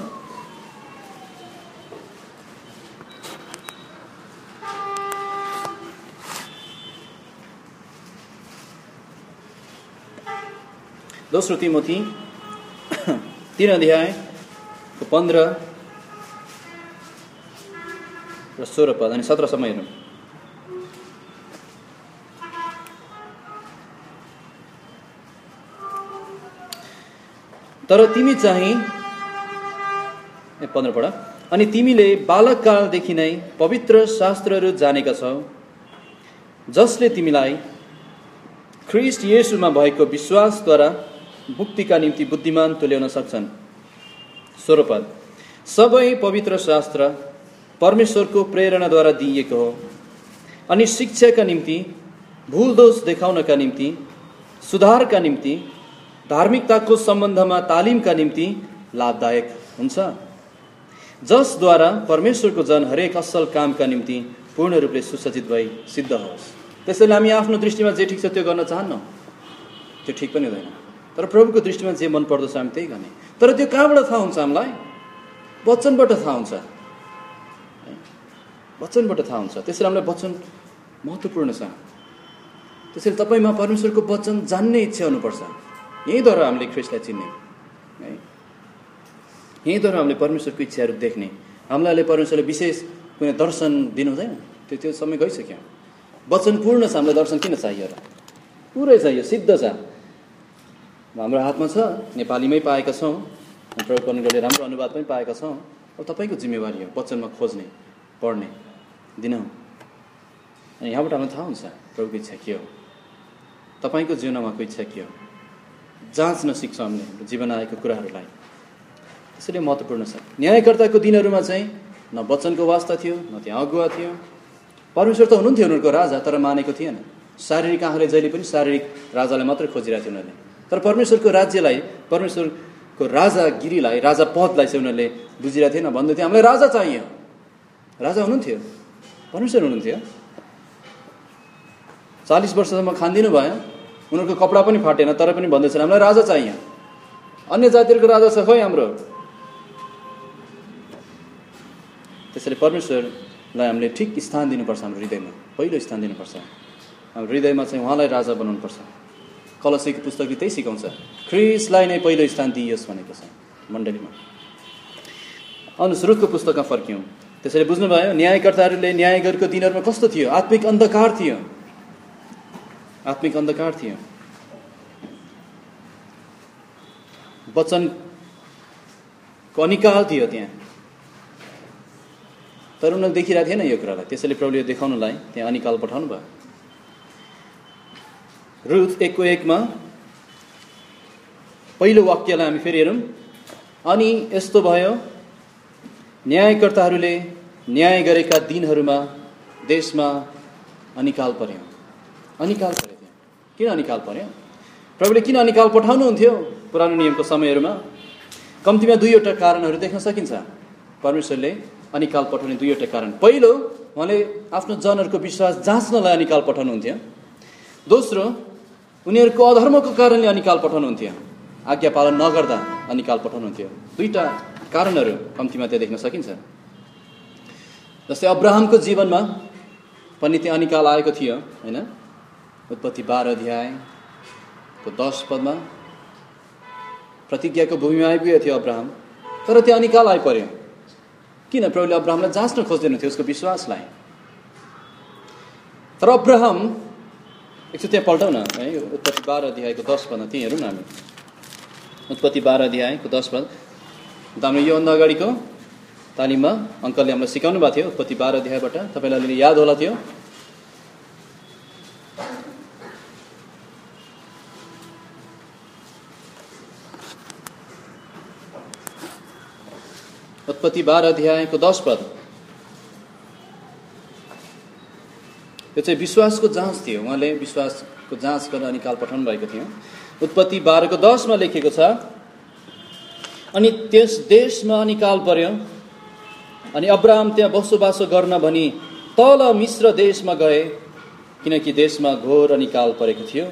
Speaker 1: दोस्रो तिमोथी 3 अध्यायको 15 र 16 पद अनि 17 सम्म हेरौँ। तर तिमी चाहिँ 15 पढ। अनि तिमीले बालककालदेखि नै पवित्र शास्त्रहरू जानेका छौ, जसले तिमीलाई ख्रिस्ट येशूमा भएको विश्वासद्वारा मुक्तिका निम्ति बुद्धिमान तुल्याउन सक्छन्। 16 पद। सबै पवित्र शास्त्र परमेश्वरको प्रेरणाद्वारा दिइएको हो अनि शिक्षाका निम्ति, भूल दोष देखाउनका निम्ति, सुधारका निम्ति, धार्मिकताको सम्बन्धमा तालिमका निम्ति लाभदायक हुन्छ, जसद्वारा परमेश्वरको जन हरेक असल कामका निम्ति पूर्ण रूपले सुसज्जित भई सिद्ध होस्। त्यसैले हामी आफ्नो दृष्टिमा जे ठिक छ त्यो गर्न चाहन्नौँ, त्यो ठिक पनि हुँदैन। तर प्रभुको दृष्टिमा जे मन पर्दछ हामी त्यही गर्ने। तर त्यो कहाँबाट थाहा हुन्छ हामीलाई? वचनबाट थाहा हुन्छ, वचनबाट थाहा हुन्छ। त्यसैले हामीलाई वचन महत्त्वपूर्ण छ। त्यसैले तपाईँमा परमेश्वरको वचन जान्ने इच्छा हुनुपर्छ। यहीँद्वारा हामीले ख्रिस्टलाई चिन्ने है, यहीँद्वारा हामीले परमेश्वरको इच्छाहरू देख्ने। हामीलाई अहिले परमेश्वरले विशेष कुनै दर्शन दिनु हुँदैन, त्यो समय गइसक्यो। वचन पूर्ण छ, हामीलाई दर्शन किन चाहियो र? पुरै चाहियो, सिद्ध छ, हाम्रो हातमा छ। नेपालीमै पाएका छौँ, प्रयोग गर्नुले राम्रो अनुवाद पनि पाएका छौँ। अब तपाईँको जिम्मेवारी हो वचनमा खोज्ने, पढ्ने, दिनु। अनि यहाँबाट हामीलाई थाहा हुन्छ प्रभुको इच्छा के हो, तपाईँको जीवनमा उहाँको इच्छा के हो। जाँच्न सिक्छौँ हामीले हाम्रो जीवनमा आएको कुराहरूलाई। त्यसैले महत्त्वपूर्ण छ। न्यायकर्ताको दिनहरूमा चाहिँ न वचनको वास्ता थियो, न त्यहाँ अगुवा थियो। परमेश्वर त हुनुहुन्थ्यो उनीहरूको राजा, तर मानेको थिएन। शारीरिक आँखाले जहिले पनि शारीरिक राजालाई मात्रै खोजिरहेको थियो उनीहरूले। तर परमेश्वरको राज्यलाई, परमेश्वरको राजागिरीलाई, राजा पदलाई चाहिँ उनीहरूले बुझिरहेको थिएन। भन्दै थियो हामीलाई राजा चाहियो। राजा हुनुहुन्थ्यो, परमेश्वर हुनुहुन्थ्यो। 40 वर्षसम्म खानदिनु भयो, उनीहरूको कपडा पनि फाटेन, तर पनि भन्दैछन् हामीलाई राजा चाहियो। अन्य जातिहरूको राजा छ, खोइ हाम्रो। त्यसैले परमेश्वरलाई हामीले ठिक स्थान दिनुपर्छ। हाम्रो हृदयमा पहिलो स्थान दिनुपर्छ। हाम्रो हृदयमा चाहिँ उहाँलाई राजा बनाउनुपर्छ। कलसीको पुस्तकले त्यही सिकाउँछ, ख्रिस्टलाई नै पहिलो स्थान दिइयोस् भनेको छ मण्डलीमा। अनुस्रुतको पुस्तकमा फर्क्यौँ। त्यसैले बुझ्नुभयो न्यायकर्ताहरूले न्याय गरेको दिनहरूमा कस्तो थियो? आत्मिक अन्धकार थियो, आत्मिक अन्धकार थियो। वचनको अनिकाल थियो त्यहाँ, तर उनीहरूले देखिरहेको थिएन यो कुरालाई। त्यसैले प्रभुले देखाउनलाई त्यहाँ अनिकाल पठाउनु भयो। रुथ 1:1 पहिलो वाक्यलाई हामी फेरि हेरौँ। अनि यस्तो भयो, न्यायकर्ताहरूले न्याय गरेका दिनहरूमा देशमा अनिकाल पर्यो। अनिकाल पर्यो त्यहाँ। किन अनिकाल पर्यो? प्रभुले किन अनिकाल पठाउनुहुन्थ्यो पुरानो नियमको समयहरूमा? कम्तीमा 2वटा कारणहरू देख्न सकिन्छ परमेश्वरले अनिकाल पठाउने 2वटा कारण। पहिलो, उहाँले आफ्नो जनहरूको विश्वास जाँच्नलाई अनिकाल पठाउनुहुन्थ्यो। दोस्रो, उनीहरूको अधर्मको कारणले अनिकाल पठाउनुहुन्थ्यो। आज्ञा पालन नगर्दा अनिकाल पठाउनुहुन्थ्यो। 2टा कारणहरू कम्तीमा त्यहाँ देख्न सकिन्छ। जस्तै अब्राहमको जीवनमा पनि त्यहाँ अनिकाल आएको थियो, होइन? उत्पत्ति 12 अध्यायको 10 पदमा प्रतिज्ञाको भूमिमा आइपुगेको थियो अब्राहम, तर त्यहाँ अनिकाल आइपर्यो। किन? प्रभुले अब्राहमलाई जाँच्न खोज्दैनथ्यो उसको विश्वासलाई। तर अब्राहम, एकचोटि त्यहाँ पल्टाउँ न है, उत्पत्ति 12 अध्यायको 10 पदमा त्यहीँ हेरौँ न हामी। उत्पत्ति 12 अध्यायको 10 पद। हामीले योभन्दा अगाडिको तालिममा अङ्कलले हामीलाई सिकाउनु भएको थियो उत्पत्ति 12 अध्यायबाट, तपाईँलाई अलिअलि याद होला थियो। उत्पत्ति 12 अध्यायको 10 पद। यो चाहिँ विश्वासको जाँच थियो। उहाँले विश्वासको जाँच गर्न अनिकाल पठाउनु भएको थियो। उत्पत्ति 12को 10 मा लेखेको छ, अनि त्यस देशमा अनिकाल पर्यो, अनि अब्राहम त्यहाँ बसोबासो गर्न भनी तल मिश्र देशमा गए, किनकि देशमा घोर अनिकाल परेको थियो।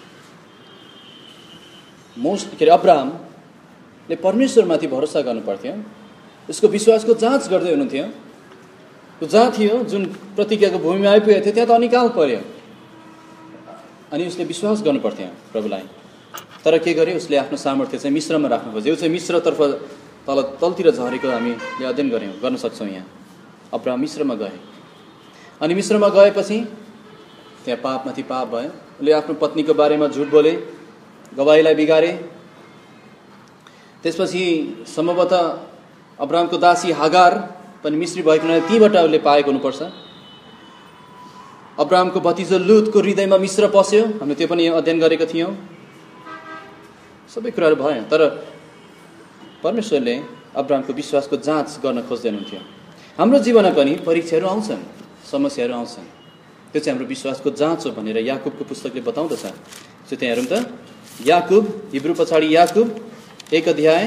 Speaker 1: अब्राहमले परमेश्वरमाथि भरोसा गर्नु पर्थ्यो। उसको विश्वासको जाँच गर्दै हुनुहुन्थ्यो। जहाँ थियो, जुन प्रतिज्ञाको भूमिमा आइपुगेको थियो, त्यहाँ त अनिकाल पर्यो। अनि उसले विश्वास गर्नु पर्थ्यो प्रभुलाई। तर के गर्यो? उसले आफ्नो सामर्थ्य चाहिँ मिश्रमा राख्नु खोज्यो। चाहिँ मिश्रतर्फ तलतिर झरेको हामीले अध्ययन गर्न सक्छौँ। यहाँ अब्राहम मिश्रमा गए, अनि मिश्रमा गएपछि त्यहाँ पापमाथि पाप भयो। उसले आफ्नो पत्नीको बारेमा झुट बोले, गवाईलाई बिगारे। त्यसपछि सम्भवतः अब्राहमको दासी हागार पनि मिश्री भएको हुनाले तीबाट उसले पाएको हुनुपर्छ। अब्राहमको भतिजो लुतको हृदयमा मिश्र पस्यो, हामीले त्यो पनि अध्ययन गरेका थियौँ। सबै कुराहरू भयो, तर परमेश्वरले अब्राहमको विश्वासको जाँच गर्न खोज्दै हुनुहुन्थ्यो। हाम्रो जीवनमा पनि परीक्षाहरू आउँछन्, समस्याहरू आउँछन्। त्यो चाहिँ हाम्रो विश्वासको जाँच हो भनेर याकुबको पुस्तकले बताउँदछ। त्यो त्यहाँ हेरौँ त। याकुब, हिब्रू पछाडि याकुब 1 अध्याय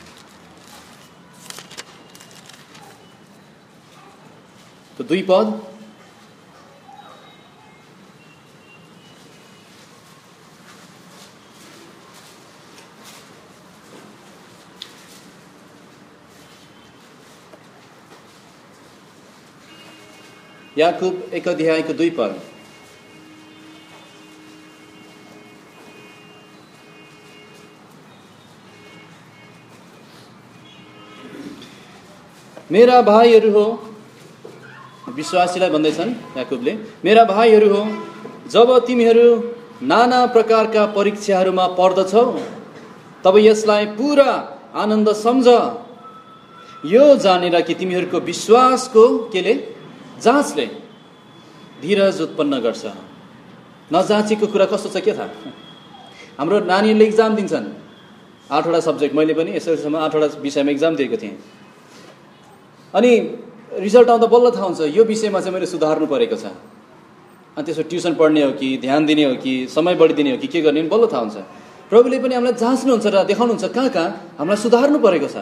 Speaker 1: तो 2 पद। याकूब 1 अध्यायको 2 पद। मेरा भाइहरू हो, विश्वासीलाई भन्दैछन् याकूबले, मेरा भाइहरू हो, जब तिमीहरू नाना प्रकारका परीक्षाहरूमा पर्दछौ तब यसलाई पूरा आनन्द सम्झ, यो जानेर कि तिमीहरूको विश्वासको केले जाँचले धीरज उत्पन्न गर्छ। नजाँचेको कुरा कस्तो छ के थाहा? हाम्रो नानीहरूले एक्जाम दिन्छन् 8वटा सब्जेक्ट। मैले पनि एसएलसीसम्म 8वटा विषयमा एक्जाम दिएको थिएँ। अनि रिजल्ट आउँदा बल्ल थाहा हुन्छ यो विषयमा चाहिँ मैले सुधार्नु परेको छ। अनि त्यसो ट्युसन पढ्ने हो कि ध्यान दिने हो कि समय बढिदिने हो कि के गर्ने बल्ल थाहा हुन्छ। प्रभुले पनि हामीलाई जाँच्नुहुन्छ र देखाउनुहुन्छ कहाँ कहाँ हामीलाई सुधार्नु परेको छ।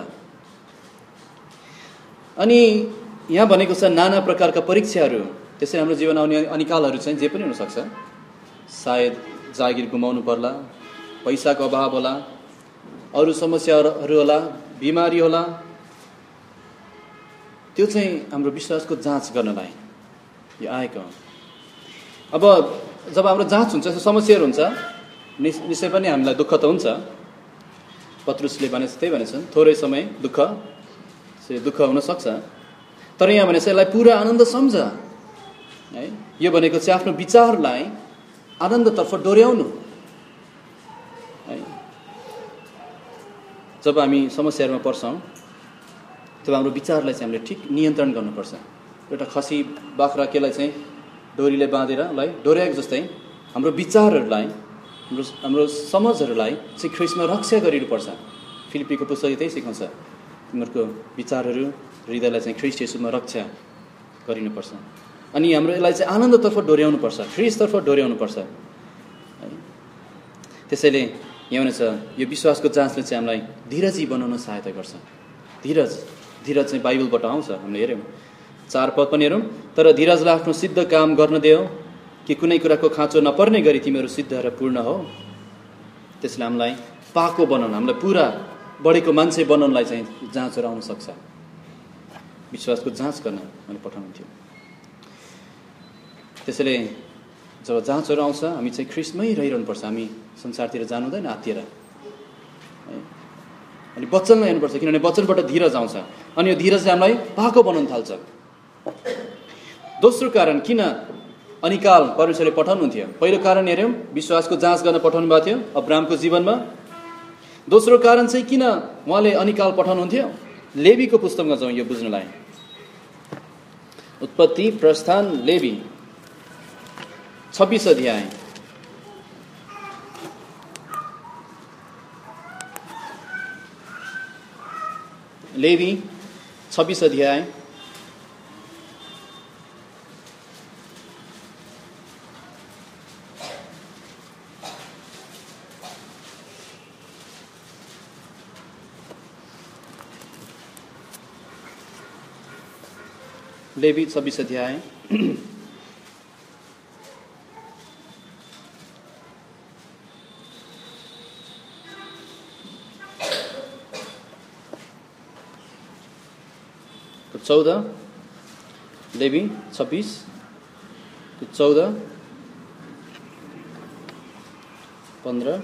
Speaker 1: अनि यहाँ भनेको छ नाना प्रकारका परीक्षाहरू, त्यसरी हाम्रो जीवनमा आउने अनिकालहरू चाहिँ जे पनि हुनसक्छ। सायद जागिर गुमाउनु पर्ला, पैसाको अभाव होला, अरू समस्याहरू होला, बिमारी होला। त्यो चाहिँ हाम्रो विश्वासको जाँच गर्नलाई यो आएको हो। अब जब हाम्रो जाँच हुन्छ, समस्याहरू हुन्छ, निश्चय पनि हामीलाई दुःख त हुन्छ। पत्रुसले भने त्यही भनेछन्, थोरै समय दुःख हुनसक्छ, तर यहाँ भनेछ यसलाई पुरा आनन्द सम्झ है। यो भनेको चाहिँ आफ्नो विचारलाई आनन्दतर्फ डोर्याउनु है। जब हामी समस्याहरूमा पर्छौँ तब हाम्रो विचारलाई चाहिँ हामीले ठिक नियन्त्रण गर्नुपर्छ। एउटा खसी बाख्रा केलाई चाहिँ डोरीले बाँधेर डोर्याएको जस्तै हाम्रो विचारहरूलाई, हाम्रो समझहरूलाई चाहिँ ख्रिस्टमा रक्षा गरिनुपर्छ। फिलिपीको पुस्तकले त्यही सिकाउँछ, तिमीहरूको विचारहरू, हृदयलाई चाहिँ ख्रिस्ट येशूमा रक्षा गरिनुपर्छ। अनि हाम्रो यसलाई चाहिँ आनन्दतर्फ डोर्याउनुपर्छ, ख्रिस्टतर्फ डोर्याउनुपर्छ। त्यसैले यहाँ हुनेछ यो विश्वासको जाँचले चाहिँ हामीलाई धीरजी बनाउन सहायता गर्छ। धीरज चाहिँ बाइबलबाट आउँछ। हामीले हेऱ्यौँ 4 पद पनि हेरौँ। तर धीरजलाई आफ्नो सिद्ध काम गर्न देऊ कि कुनै कुराको खाँचो नपर्ने गरी तिमीहरू सिद्ध र पूर्ण हो। त्यसले हामीलाई पाको बनाउन, हामीलाई पुरा बढेको मान्छे बनाउनलाई चाहिँ जाँचहरू आउन सक्छ। विश्वासको जाँच गर्न मैले पठाउनुहुन्थ्यो। त्यसैले जब जाँचहरू आउँछ हामी चाहिँ ख्रिस्टमै रहिरहनुपर्छ। हामी संसारतिर जानु हुँदैन आत्तिएर। अनि वचनलाई हेर्नुपर्छ, किनभने वचनबाट धीरज आउँछ अनि यो धीरजले हामीलाई पाको बनाउन थाल्छ। दोस्रो कारण किन अनिकाल परमेश्वरले पठाउनुहुन्थ्यो? पहिलो कारण हेऱ्यौँ, विश्वासको जाँच गर्न पठाउनु भएको थियो अब्राहमको जीवनमा। दोस्रो कारण चाहिँ किन उहाँले अनिकाल पठाउनुहुन्थ्यो? लेवीको पुस्तकमा जाउँ यो बुझ्नलाई। उत्पत्ति, प्रस्थान, लेवी 26 अध्याय। लेवी 26 अध्याय लेवी 26 अध्याय तो 14, लेवी 26 तो 14, 15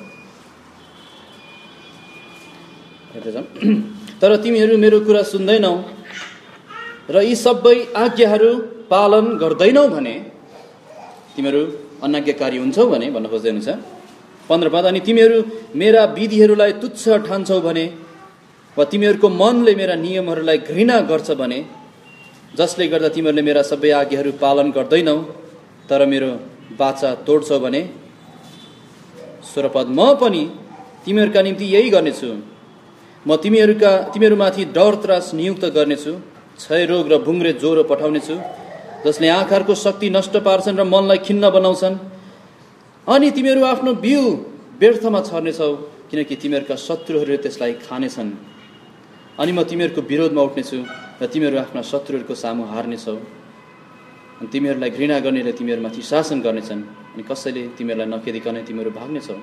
Speaker 1: तर तिमीहरू मेरो कुरा सुन्दैनौ र यी सबै आज्ञाहरू पालन गर्दैनौ भने तिमीहरू अनाज्ञाकारी हुन्छौ भने भन्न खोज्दै हुनुहुन्छ। 15 पद, अनि तिमीहरू मेरा विधिहरूलाई तुच्छ ठान्छौ भने वा तिमीहरूको मनले मेरा नियमहरूलाई घृणा गर्छ भने, जसले गर्दा तिमीहरूले मेरा सबै आज्ञाहरू पालन गर्दैनौ तर मेरो वाचा तोड्छौ भने, 16 पद, म पनि तिमीहरूका निम्ति यही गर्नेछु। म तिमीहरूमाथि डर त्रास नियुक्त गर्नेछु, क्षय रोग र भुङ्रे ज्वरो पठाउनेछु, जसले आँखाहरूको शक्ति नष्ट पार्छन् र मनलाई खिन्न बनाउँछन्। अनि तिमीहरू आफ्नो बिउ व्यर्थमा छर्नेछौ, किनकि तिमीहरूका शत्रुहरूले त्यसलाई खानेछन्। अनि म तिमीहरूको विरोधमा उठ्नेछु र तिमीहरू आफ्ना शत्रुहरूको सामु हार्नेछौ। अनि तिमीहरूलाई घृणा गर्नेले तिमीहरूमाथि शासन गर्नेछन्, अनि कसैले तिमीहरूलाई नखेदिकन तिमीहरू भाग्नेछौ।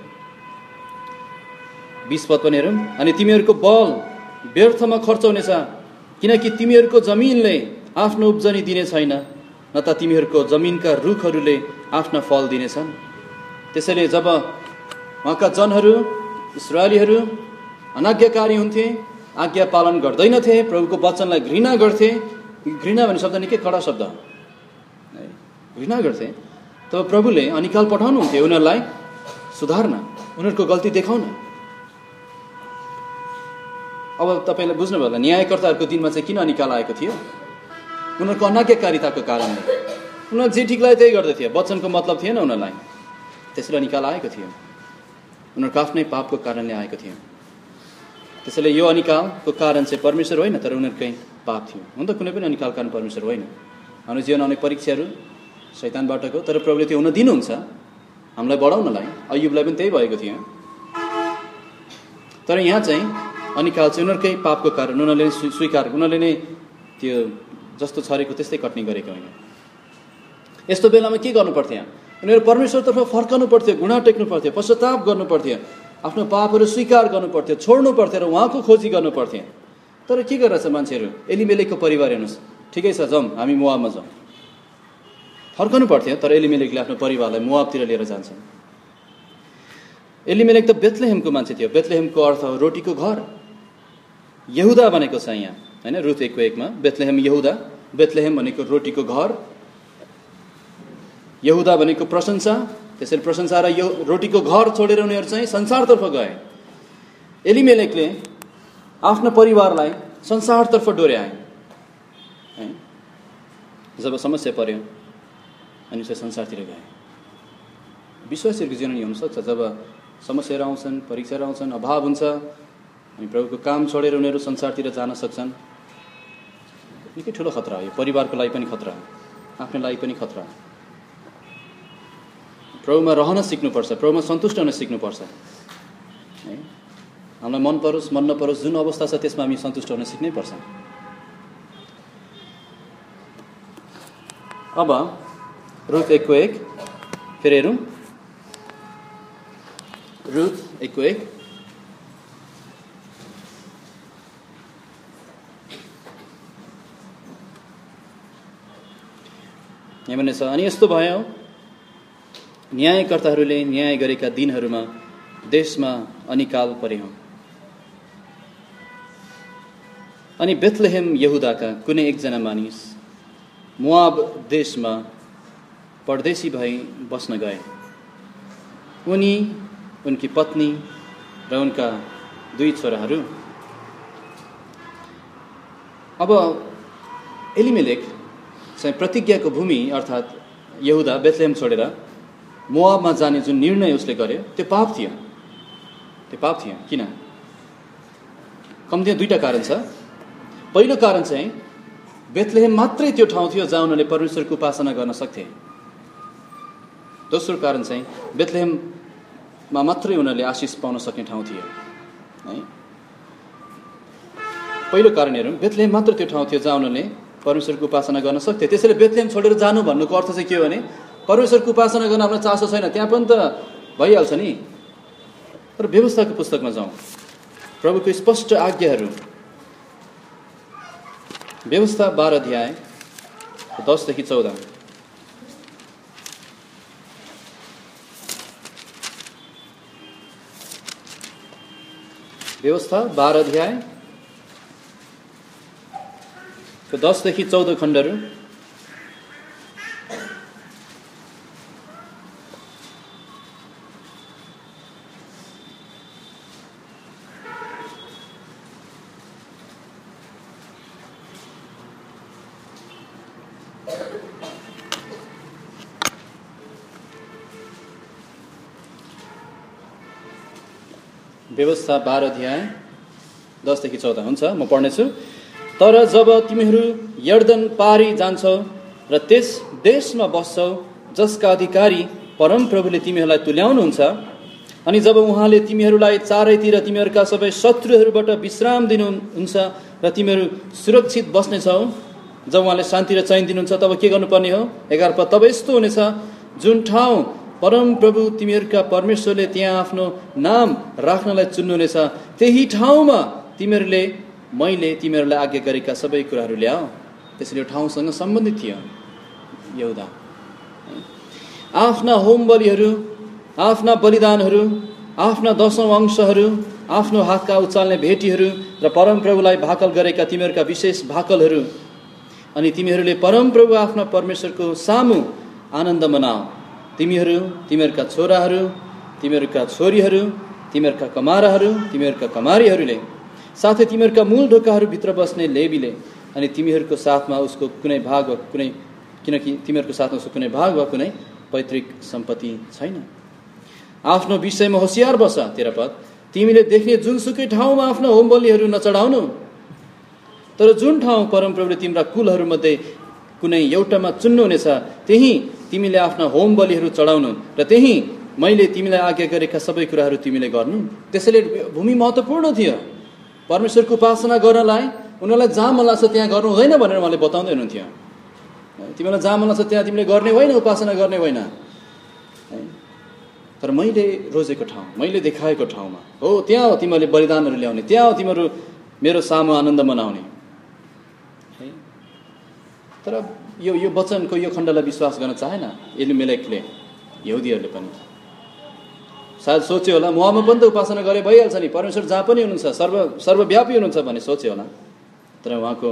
Speaker 1: 20 पद पनि हेरौँ, अनि तिमीहरूको बल व्यर्थमा खर्च हुनेछ, किनकि तिमीहरूको जमिनले आफ्नो उब्जनी दिने छैन, न त तिमीहरूको जमिनका रुखहरूले आफ्ना फल दिनेछन्। त्यसैले जब उहाँका जनहरू इस्राएलीहरू अनाज्ञाकारी हुन्थे, आज्ञा पालन गर्दैनथे, प्रभुको वचनलाई घृणा गर्थे, घृणा भन्ने शब्द निकै कडा शब्द है, घृणा गर्थे, तब प्रभुले अनिकाल पठाउनुहुन्थ्यो उनीहरूलाई सुधार्न, उनीहरूको गल्ती देखाउन। अब तपाईँलाई बुझ्नुभयो होला न्यायकर्ताहरूको दिनमा चाहिँ किन अनिकाल आएको थियो? उनीहरूको अनाज्ञाकारिताको कारणले। उनीहरू जे ठिक लाग्यो त्यही गर्दै थिए, वचनको मतलब थिएन उनीहरूलाई, त्यसैले अनिकाल आएको थियो। उनीहरूको आफ्नै पापको कारणले आएको थियो। त्यसैले यो अनिकालको कारण चाहिँ परमेश्वर होइन, तर उनीहरूकै पाप थियो। हुन त कुनै पनि अनिकाल कारण परमेश्वर होइन। हाम्रो जीवन अनेक परीक्षाहरू शैतानबाटको, तर प्रभुले त्यो हुन दिनुहुन्छ हामीलाई बढाउनलाई। अय्युबलाई पनि त्यही भएको थियो। तर यहाँ चाहिँ अनिकाल चाहिँ उनीहरूकै पापको कारण उनीहरूले स्वीकार, उनीहरूले नै त्यो जस्तो छरेको त्यस्तै कट्नी गरेको होइन। यस्तो बेलामा के गर्नु पर्थ्यो? उनीहरू परमेश्वरतर्फ फर्कनु पर्थ्यो, घुँडा टेक्नु पर्थ्यो, पश्चाताप गर्नु पर्थ्यो, आफ्नो पापहरू स्वीकार गर्नु पर्थ्यो, छोड्नु पर्थ्यो र उहाँको खोजी गर्नु पर्थ्यो। तर के गरिरहेछ मान्छेहरू? एलिमेलेकको परिवार हेर्नुहोस्, ठिकै छ जाउँ हामी मोआबमा जाउँ, फर्कनु पर्थ्यो। तर एलिमेलेकले आफ्नो परिवारलाई मोआबतिर लिएर जान्छन्। एलिमेलेक त बेथलेहेमको मान्छे थियो। बेथलेहेमको अर्थ हो रोटीको घर। यहुदा भनेको छ यहाँ, होइन? रुथ 1:1 बेथलेहेम यहुदा। बेथलेहेम भनेको रोटीको घर, यहुदा भनेको प्रशंसा। त्यसरी प्रशंसा र यो रोटीको घर छोडेर उनीहरू चाहिँ संसारतर्फ गए। एलिमेलेकले आफ्नो परिवारलाई संसारतर्फ डोर्याए। जब समस्या पर्यो अनि चाहिँ संसारतिर गए। विश्वासीहरूको जीवन हुन सक्छ, जब समस्याहरू आउँछन्, परीक्षाहरू आउँछन्, अभाव हुन्छ, अनि प्रभुको काम छोडेर उनीहरू संसारतिर जान सक्छन्। निकै ठुलो खतरा हो यो, परिवारको लागि पनि खतरा हो, आफ्नो लागि पनि खतरा हो। प्रभुमा रहन सिक्नुपर्छ, प्रभुमा सन्तुष्ट हुन सिक्नुपर्छ। है, हामीलाई मन परोस् मन नपरोस् जुन अवस्था छ त्यसमा हामी सन्तुष्ट हुन सिक्नै पर्छ। अब रुथ 1:1 फेरि हेरौँ। रुथ 1:1 यहाँ भने छ, अनि यस्तो भयो न्यायकर्ताहरूले न्याय गरेका दिनहरूमा देशमा अनिकाल पर्यो। अनि बेथलेहेम यहुदाका कुनै एकजना मानिस मोआब देशमा परदेशी भई बस्न गए। उनी, उनकी पत्नी र उनका 2 छोराहरू। अब एलिमेलेक चाहिँ प्रतिज्ञाको भूमि अर्थात् यहुदा बेथलेहेम छोडेर मोआबमा जाने जुन निर्णय उसले गर्यो त्यो पाप थियो। त्यो पाप थियो। किन? कम्तीमा 2टा कारण छ। पहिलो कारण चाहिँ बेथलेहेम मात्रै त्यो ठाउँ थियो जहाँ उनीहरूले परमेश्वरको उपासना गर्न सक्थे। दोस्रो कारण चाहिँ बेथलेहेममा मात्रै उनीहरूले आशिष पाउन सक्ने ठाउँ थियो। है, पहिलो कारण हेरौँ, बेथलेहेम मात्र त्यो ठाउँ थियो जहाँ उनीहरूले परमेश्वरको उपासना गर्न सक्थे। त्यसैले बेथलेहेम छोडेर जानु भन्नुको अर्थ चाहिँ के हो भने परमेश्वरको उपासना गर्न हामीलाई चासो छैन, त्यहाँ पनि त भइहाल्छ नि। तर व्यवस्थाको पुस्तकमा जाउँ, प्रभुको स्पष्ट आज्ञाहरू, व्यवस्था 12 अध्याय 10 देखि 14। व्यवस्था 12 अध्याय 10 देखि 14 खण्डहरू। व्यवस्था 12 अध्याय 10 देखि 14 हुन्छ, म पढ्नेछु। तर जब तिमीहरू यर्दन पारी जान्छौ र त्यस देशमा बस्छौ जसका अधिकारी परमप्रभुले तिमीहरूलाई तुल्याउनुहुन्छ, अनि जब उहाँले तिमीहरूलाई चारैतिर तिमीहरूका सबै शत्रुहरूबाट विश्राम दिनुहुन्छ र तिमीहरू सुरक्षित बस्नेछौ, जब उहाँले शान्ति र चैन दिनुहुन्छ, तब के गर्नुपर्ने हो? 11 पद, तब यस्तो हुनेछ, जुन ठाउँ परमप्रभु तिमीहरूका परमेश्वरले त्यहाँ आफ्नो नाम राख्नलाई चुन्नुहुनेछ, त्यही ठाउँमा मैले तिमीहरूलाई आज्ञा गरेका सबै कुराहरू ल्याऊ। त्यसैले यो ठाउँसँग सम्बन्धित थियो यहुदा। आफ्ना होम बलिहरू, आफ्ना बलिदानहरू, आफ्ना 10औं अंशहरू, आफ्नो हातका उचाल्ने भेटीहरू र परमप्रभुलाई भाकल गरेका तिमीहरूका विशेष भाकलहरू, अनि तिमीहरूले परमप्रभु आफ्ना परमेश्वरको सामु आनन्द मनाऊ। तिमीहरू, तिमीहरूका छोराहरू, तिमीहरूका छोरीहरू, तिमीहरूका कमाराहरू, तिमीहरूका कमारीहरूले, साथै तिमीहरूका मूल ढोकाहरू भित्र बस्ने लेवीले, अनि तिमीहरूको साथमा उसको कुनै भाग वा कुनै, किनकि तिमीहरूको साथमा उसको कुनै भाग वा कुनै पैतृक सम्पत्ति छैन। आफ्नो विषयमा होशियार बस, 13 पद, तिमीले देख्ने जुनसुकै ठाउँमा आफ्ना होम बलिहरू नचढाउनु, तर जुन ठाउँ परमप्रभुले तिम्रा कुलहरूमध्ये कुनै एउटामा चुन्नुहुनेछ त्यही तिमीले आफ्ना होम बलिहरू चढाउनु र त्यही मैले तिमीलाई आज्ञा गरेका सबै कुराहरू तिमीले गर्नु। त्यसैले भूमि महत्त्वपूर्ण थियो। परमेश्वरको उपासना गर्नलाई उनीहरूलाई जहाँ मन लाग्छ त्यहाँ गर्नु हुँदैन भनेर उहाँले बताउँदै हुनुहुन्थ्यो। तिमीलाई जहाँ मन लाग्छ त्यहाँ तिमीले गर्ने होइन, उपासना गर्ने होइन, तर मैले रोजेको ठाउँ, मैले देखाएको ठाउँमा हो, त्यहाँ हो तिमीहरूले बलिदानहरू ल्याउने, त्यहाँ हो तिमीहरू मेरो सामु आनन्द मनाउने। तर यो वचनको यो खण्डलाई विश्वास गर्न चाहेन एलिमेलेकले, यहुदीहरूले पनि। सायद सोच्यो होला मोआबमा पनि त उपासना गरे भइहाल्छ नि, परमेश्वर जहाँ पनि हुनुहुन्छ, सर्वव्यापी हुनुहुन्छ भन्ने सोच्यो होला। तर उहाँको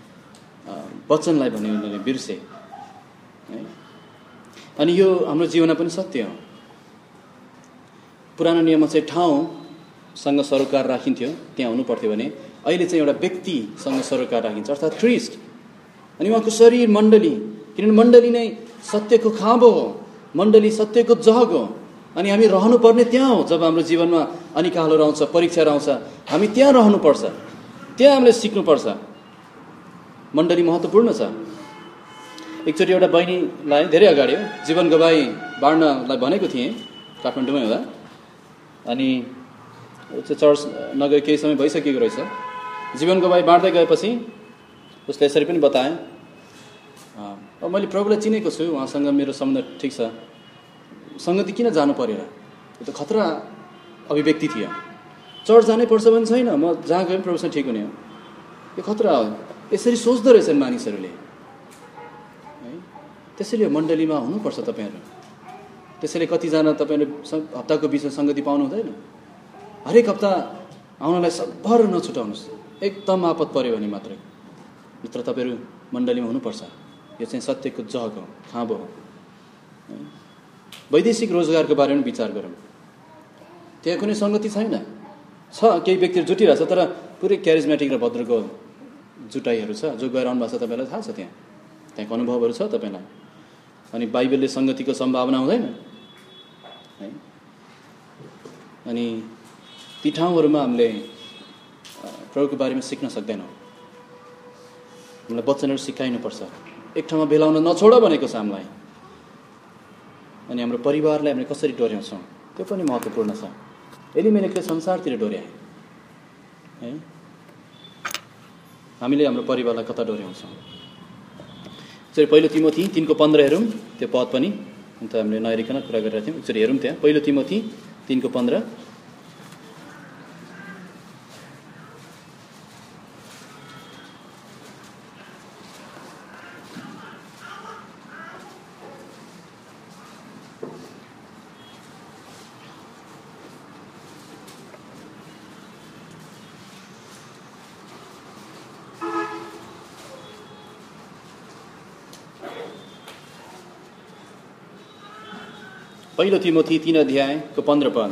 Speaker 1: वचनलाई भने उनीहरूले बिर्से है। अनि यो हाम्रो जीवनमा पनि सत्य हो। पुरानो नियममा चाहिँ ठाउँसँग सरोकार राखिन्थ्यो, त्यहाँ हुनु पर्थ्यो भने अहिले चाहिँ एउटा व्यक्तिसँग सरोकार राखिन्छ, अर्थात् ख्रिस्ट। अनि उहाँको शरीर मण्डली, किनभने मण्डली नै सत्यको खाँबो हो, मण्डली सत्यको जग हो। अनि हामी रहनुपर्ने त्यहाँ हो। जब हाम्रो जीवनमा अनिकालहरू आउँछ, परीक्षाहरू आउँछ, हामी त्यहाँ रहनुपर्छ, त्यहाँ हामीले सिक्नुपर्छ। मण्डली महत्त्वपूर्ण छ। एकचोटि एउटा बहिनीलाई धेरै अगाडि जीवन गवाई बाँड्नलाई भनेको थिएँ काठमाडौँमै हुँदा। अनि चर्च नगए केही समय भइसकेको रहेछ। जीवन गवाई बाँड्दै गएपछि उसले यसरी पनि बताएँ, अब मैले प्रभुलाई चिनेको छु, उहाँसँग मेरो सम्बन्ध ठिक छ, सङ्गति किन जानु परेर? यो त खतरा अभिव्यक्ति थियो। चर्च जानै पर्छ भने छैन, म जहाँ गए पनि प्रभुसँग ठिक हुने हो, यो खतरा हो। यसरी सोच्दो रहेछन् मानिसहरूले है। त्यसैले मण्डलीमा हुनुपर्छ तपाईँहरू। त्यसैले कतिजना तपाईँहरूले हप्ताको बिचमा सङ्गति पाउनु हुँदैन। हरेक हप्ता आउनलाई सबभर नछुटाउनुहोस्, एकदम आपत पऱ्यो भने मात्रै मित्र तपाईँहरू मण्डलीमा हुनुपर्छ। यो चाहिँ सत्यको जग हो, खाँबो हो। वैदेशिक रोजगारको बारेमा विचार गरौँ। त्यहाँ कुनै सङ्गति छैन, छ केही व्यक्तिहरू जुटिरहेछ, तर पुरै क्यारिजमेटिक र भद्रको जुटाइहरू छ। जो गएर आउनुभएको छ तपाईँलाई थाहा छ, त्यहाँको अनुभवहरू छ तपाईँलाई। अनि बाइबलले सङ्गतिको सम्भावना हुँदैन है। अनि ती ठाउँहरूमा हामीले प्रभुको बारेमा सिक्न सक्दैनौँ। हामीलाई वचनहरू सिकाइनुपर्छ। एक ठाउँमा भेलाउन नछोड भनेको छ हामीलाई। अनि हाम्रो परिवारलाई हामीले कसरी डोर्याउँछौँ त्यो पनि महत्त्वपूर्ण छ। एलिमेलेकले संसारतिर डोर्याए है, हामीले हाम्रो परिवारलाई कता डोर्याउँछौँ? एकचोटि पहिलो तिमोथी 3:15 हेरौँ, त्यो पद पनि अन्त हामीले नहेरिकन कुरा गरिरहेको थियौँ। एकचोटि हेरौँ त्यहाँ पहिलो तिमोथी 3:15। पहिलो तिमोथी 3:15 पद।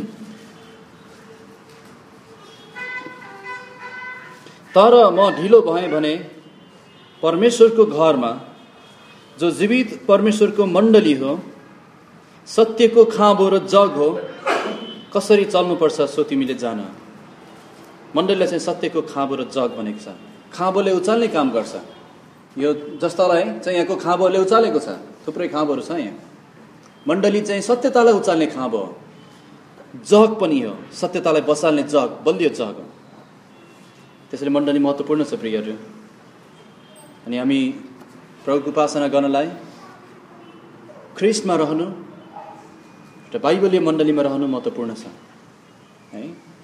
Speaker 1: तर म ढिलो भएँ भने परमेश्वरको घरमा जो जीवित परमेश्वरको मण्डली हो, सत्यको खाँबो र जग हो, कसरी चल्नुपर्छ सो तिमीले जान। मण्डलीलाई चाहिँ सत्यको खाँबो र जग भनेको छ। खाँबोले उचाल्ने काम गर्छ। यो जस्तालाई चाहिँ यहाँको खाँबोले उचालेको छ। थुप्रै खाँबोहरू छ यहाँ। मण्डली चाहिँ सत्यतालाई उचाल्ने खाँबो हो, जग पनि हो, सत्यतालाई बसाल्ने जग, बलियो जग हो। त्यसैले मण्डली महत्त्वपूर्ण छ प्रियहरू। अनि हामी प्रभुको उपासना गर्नलाई ख्रिस्टमा रहनु र बाइबलीय मण्डलीमा रहनु महत्त्वपूर्ण छ है।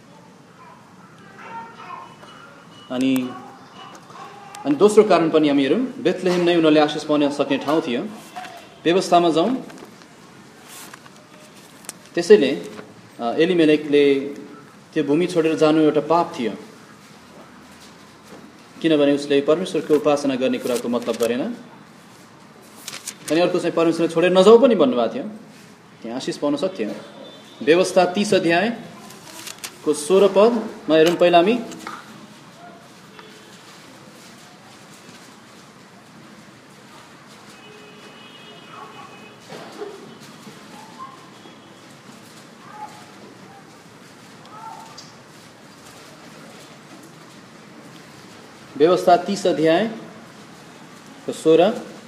Speaker 1: अनि दोस्रो कारण पनि हामी हेरौँ, बेथलेहेम नै उनीहरूले आशिष पाउन सक्ने ठाउँ थियो। व्यवस्थामा जाउँ। त्यसैले एलिमेलेकले त्यो भूमि छोडेर जानु एउटा पाप थियो, किनभने उसले परमेश्वरको उपासना गर्ने कुराको मतलब गरेन। अनि अर्को चाहिँ परमेश्वरले छोडेर नजाऊ पनि भन्नुभएको थियो। त्यहाँ आशिष पाउन सक्थ्यो। व्यवस्था 30 अध्यायको 16 पदमा हेरौँ पहिला हामी। व्यवस्था 30 अध्याय 16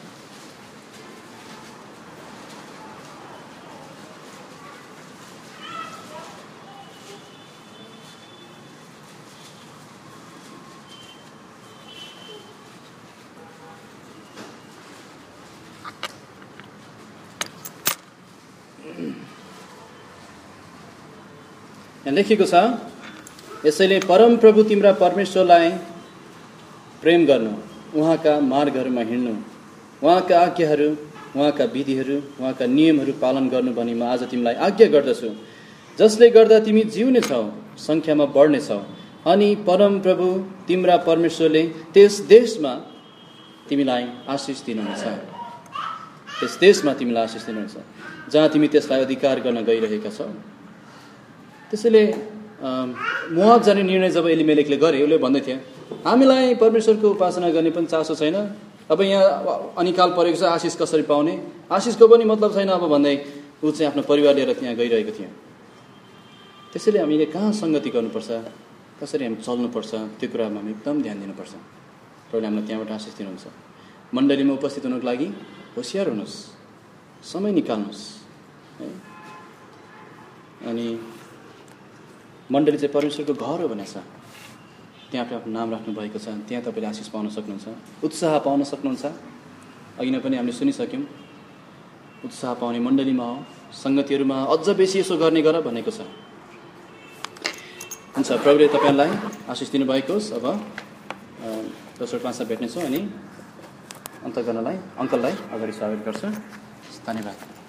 Speaker 1: यहाँ लेखेको छ, यसैले परमप्रभु तिम्रा परमेश्वरलाई प्रेम गर्नु, उहाँका मार्गहरूमा हिँड्नु, उहाँका आज्ञाहरू, उहाँका विधिहरू, उहाँका नियमहरू पालन गर्नु भनी म आज तिमीलाई आज्ञा गर्दछु, जसले गर्दा तिमी जिउनेछौ, संख्यामा बढ्नेछौ अनि परमप्रभु तिम्रा परमेश्वरले त्यस देशमा तिमीलाई आशिष दिनुहुनेछ। त्यस देशमा तिमीलाई आशिष दिनुहुनेछ जहाँ तिमी त्यसलाई अधिकार गर्न गइरहेका छौ। त्यसैले मोआब जाने निर्णय जब एलिमेलेकले गरे, उसले भन्दै थिए हामीलाई परमेश्वरको उपासना गर्ने पनि चासो छैन, अब यहाँ अनिकाल परेको छ, आशिष कसरी पाउने, आशिषको पनि मतलब छैन अब भन्दै ऊ चाहिँ आफ्नो परिवार लिएर त्यहाँ गइरहेको थियो। त्यसैले हामीले कहाँ सङ्गति गर्नुपर्छ, कसरी हामी चल्नुपर्छ, त्यो कुरामा हामी एकदम ध्यान दिनुपर्छ। प्रभुले हामीलाई त्यहाँबाट आशिष दिनुहुन्छ। मण्डलीमा उपस्थित हुनुको लागि होसियार हुनुहोस्, समय निकाल्नुहोस् है। अनि मण्डली चाहिँ परमेश्वरको घर हो भनेको छ, त्यहाँ आफ्नो नाम राख्नु भएको छ, त्यहाँ तपाईँले आशिष पाउन सक्नुहुन्छ, उत्साह पाउन सक्नुहुन्छ। अघि नै पनि हामीले सुनिसक्यौँ, उत्साह पाउने मण्डलीमा हो, सङ्गतिहरूमा अझ बेसी यसो गर्ने गर भनेको छ। हुन्छ, प्रभुले तपाईँलाई आशिष दिनुभएको होस्। अब दोस्रो क्लासमा भेट्नेछौँ अनि अन्त गर्नलाई अङ्कललाई अगाडि स्वागत गर्छु। धन्यवाद।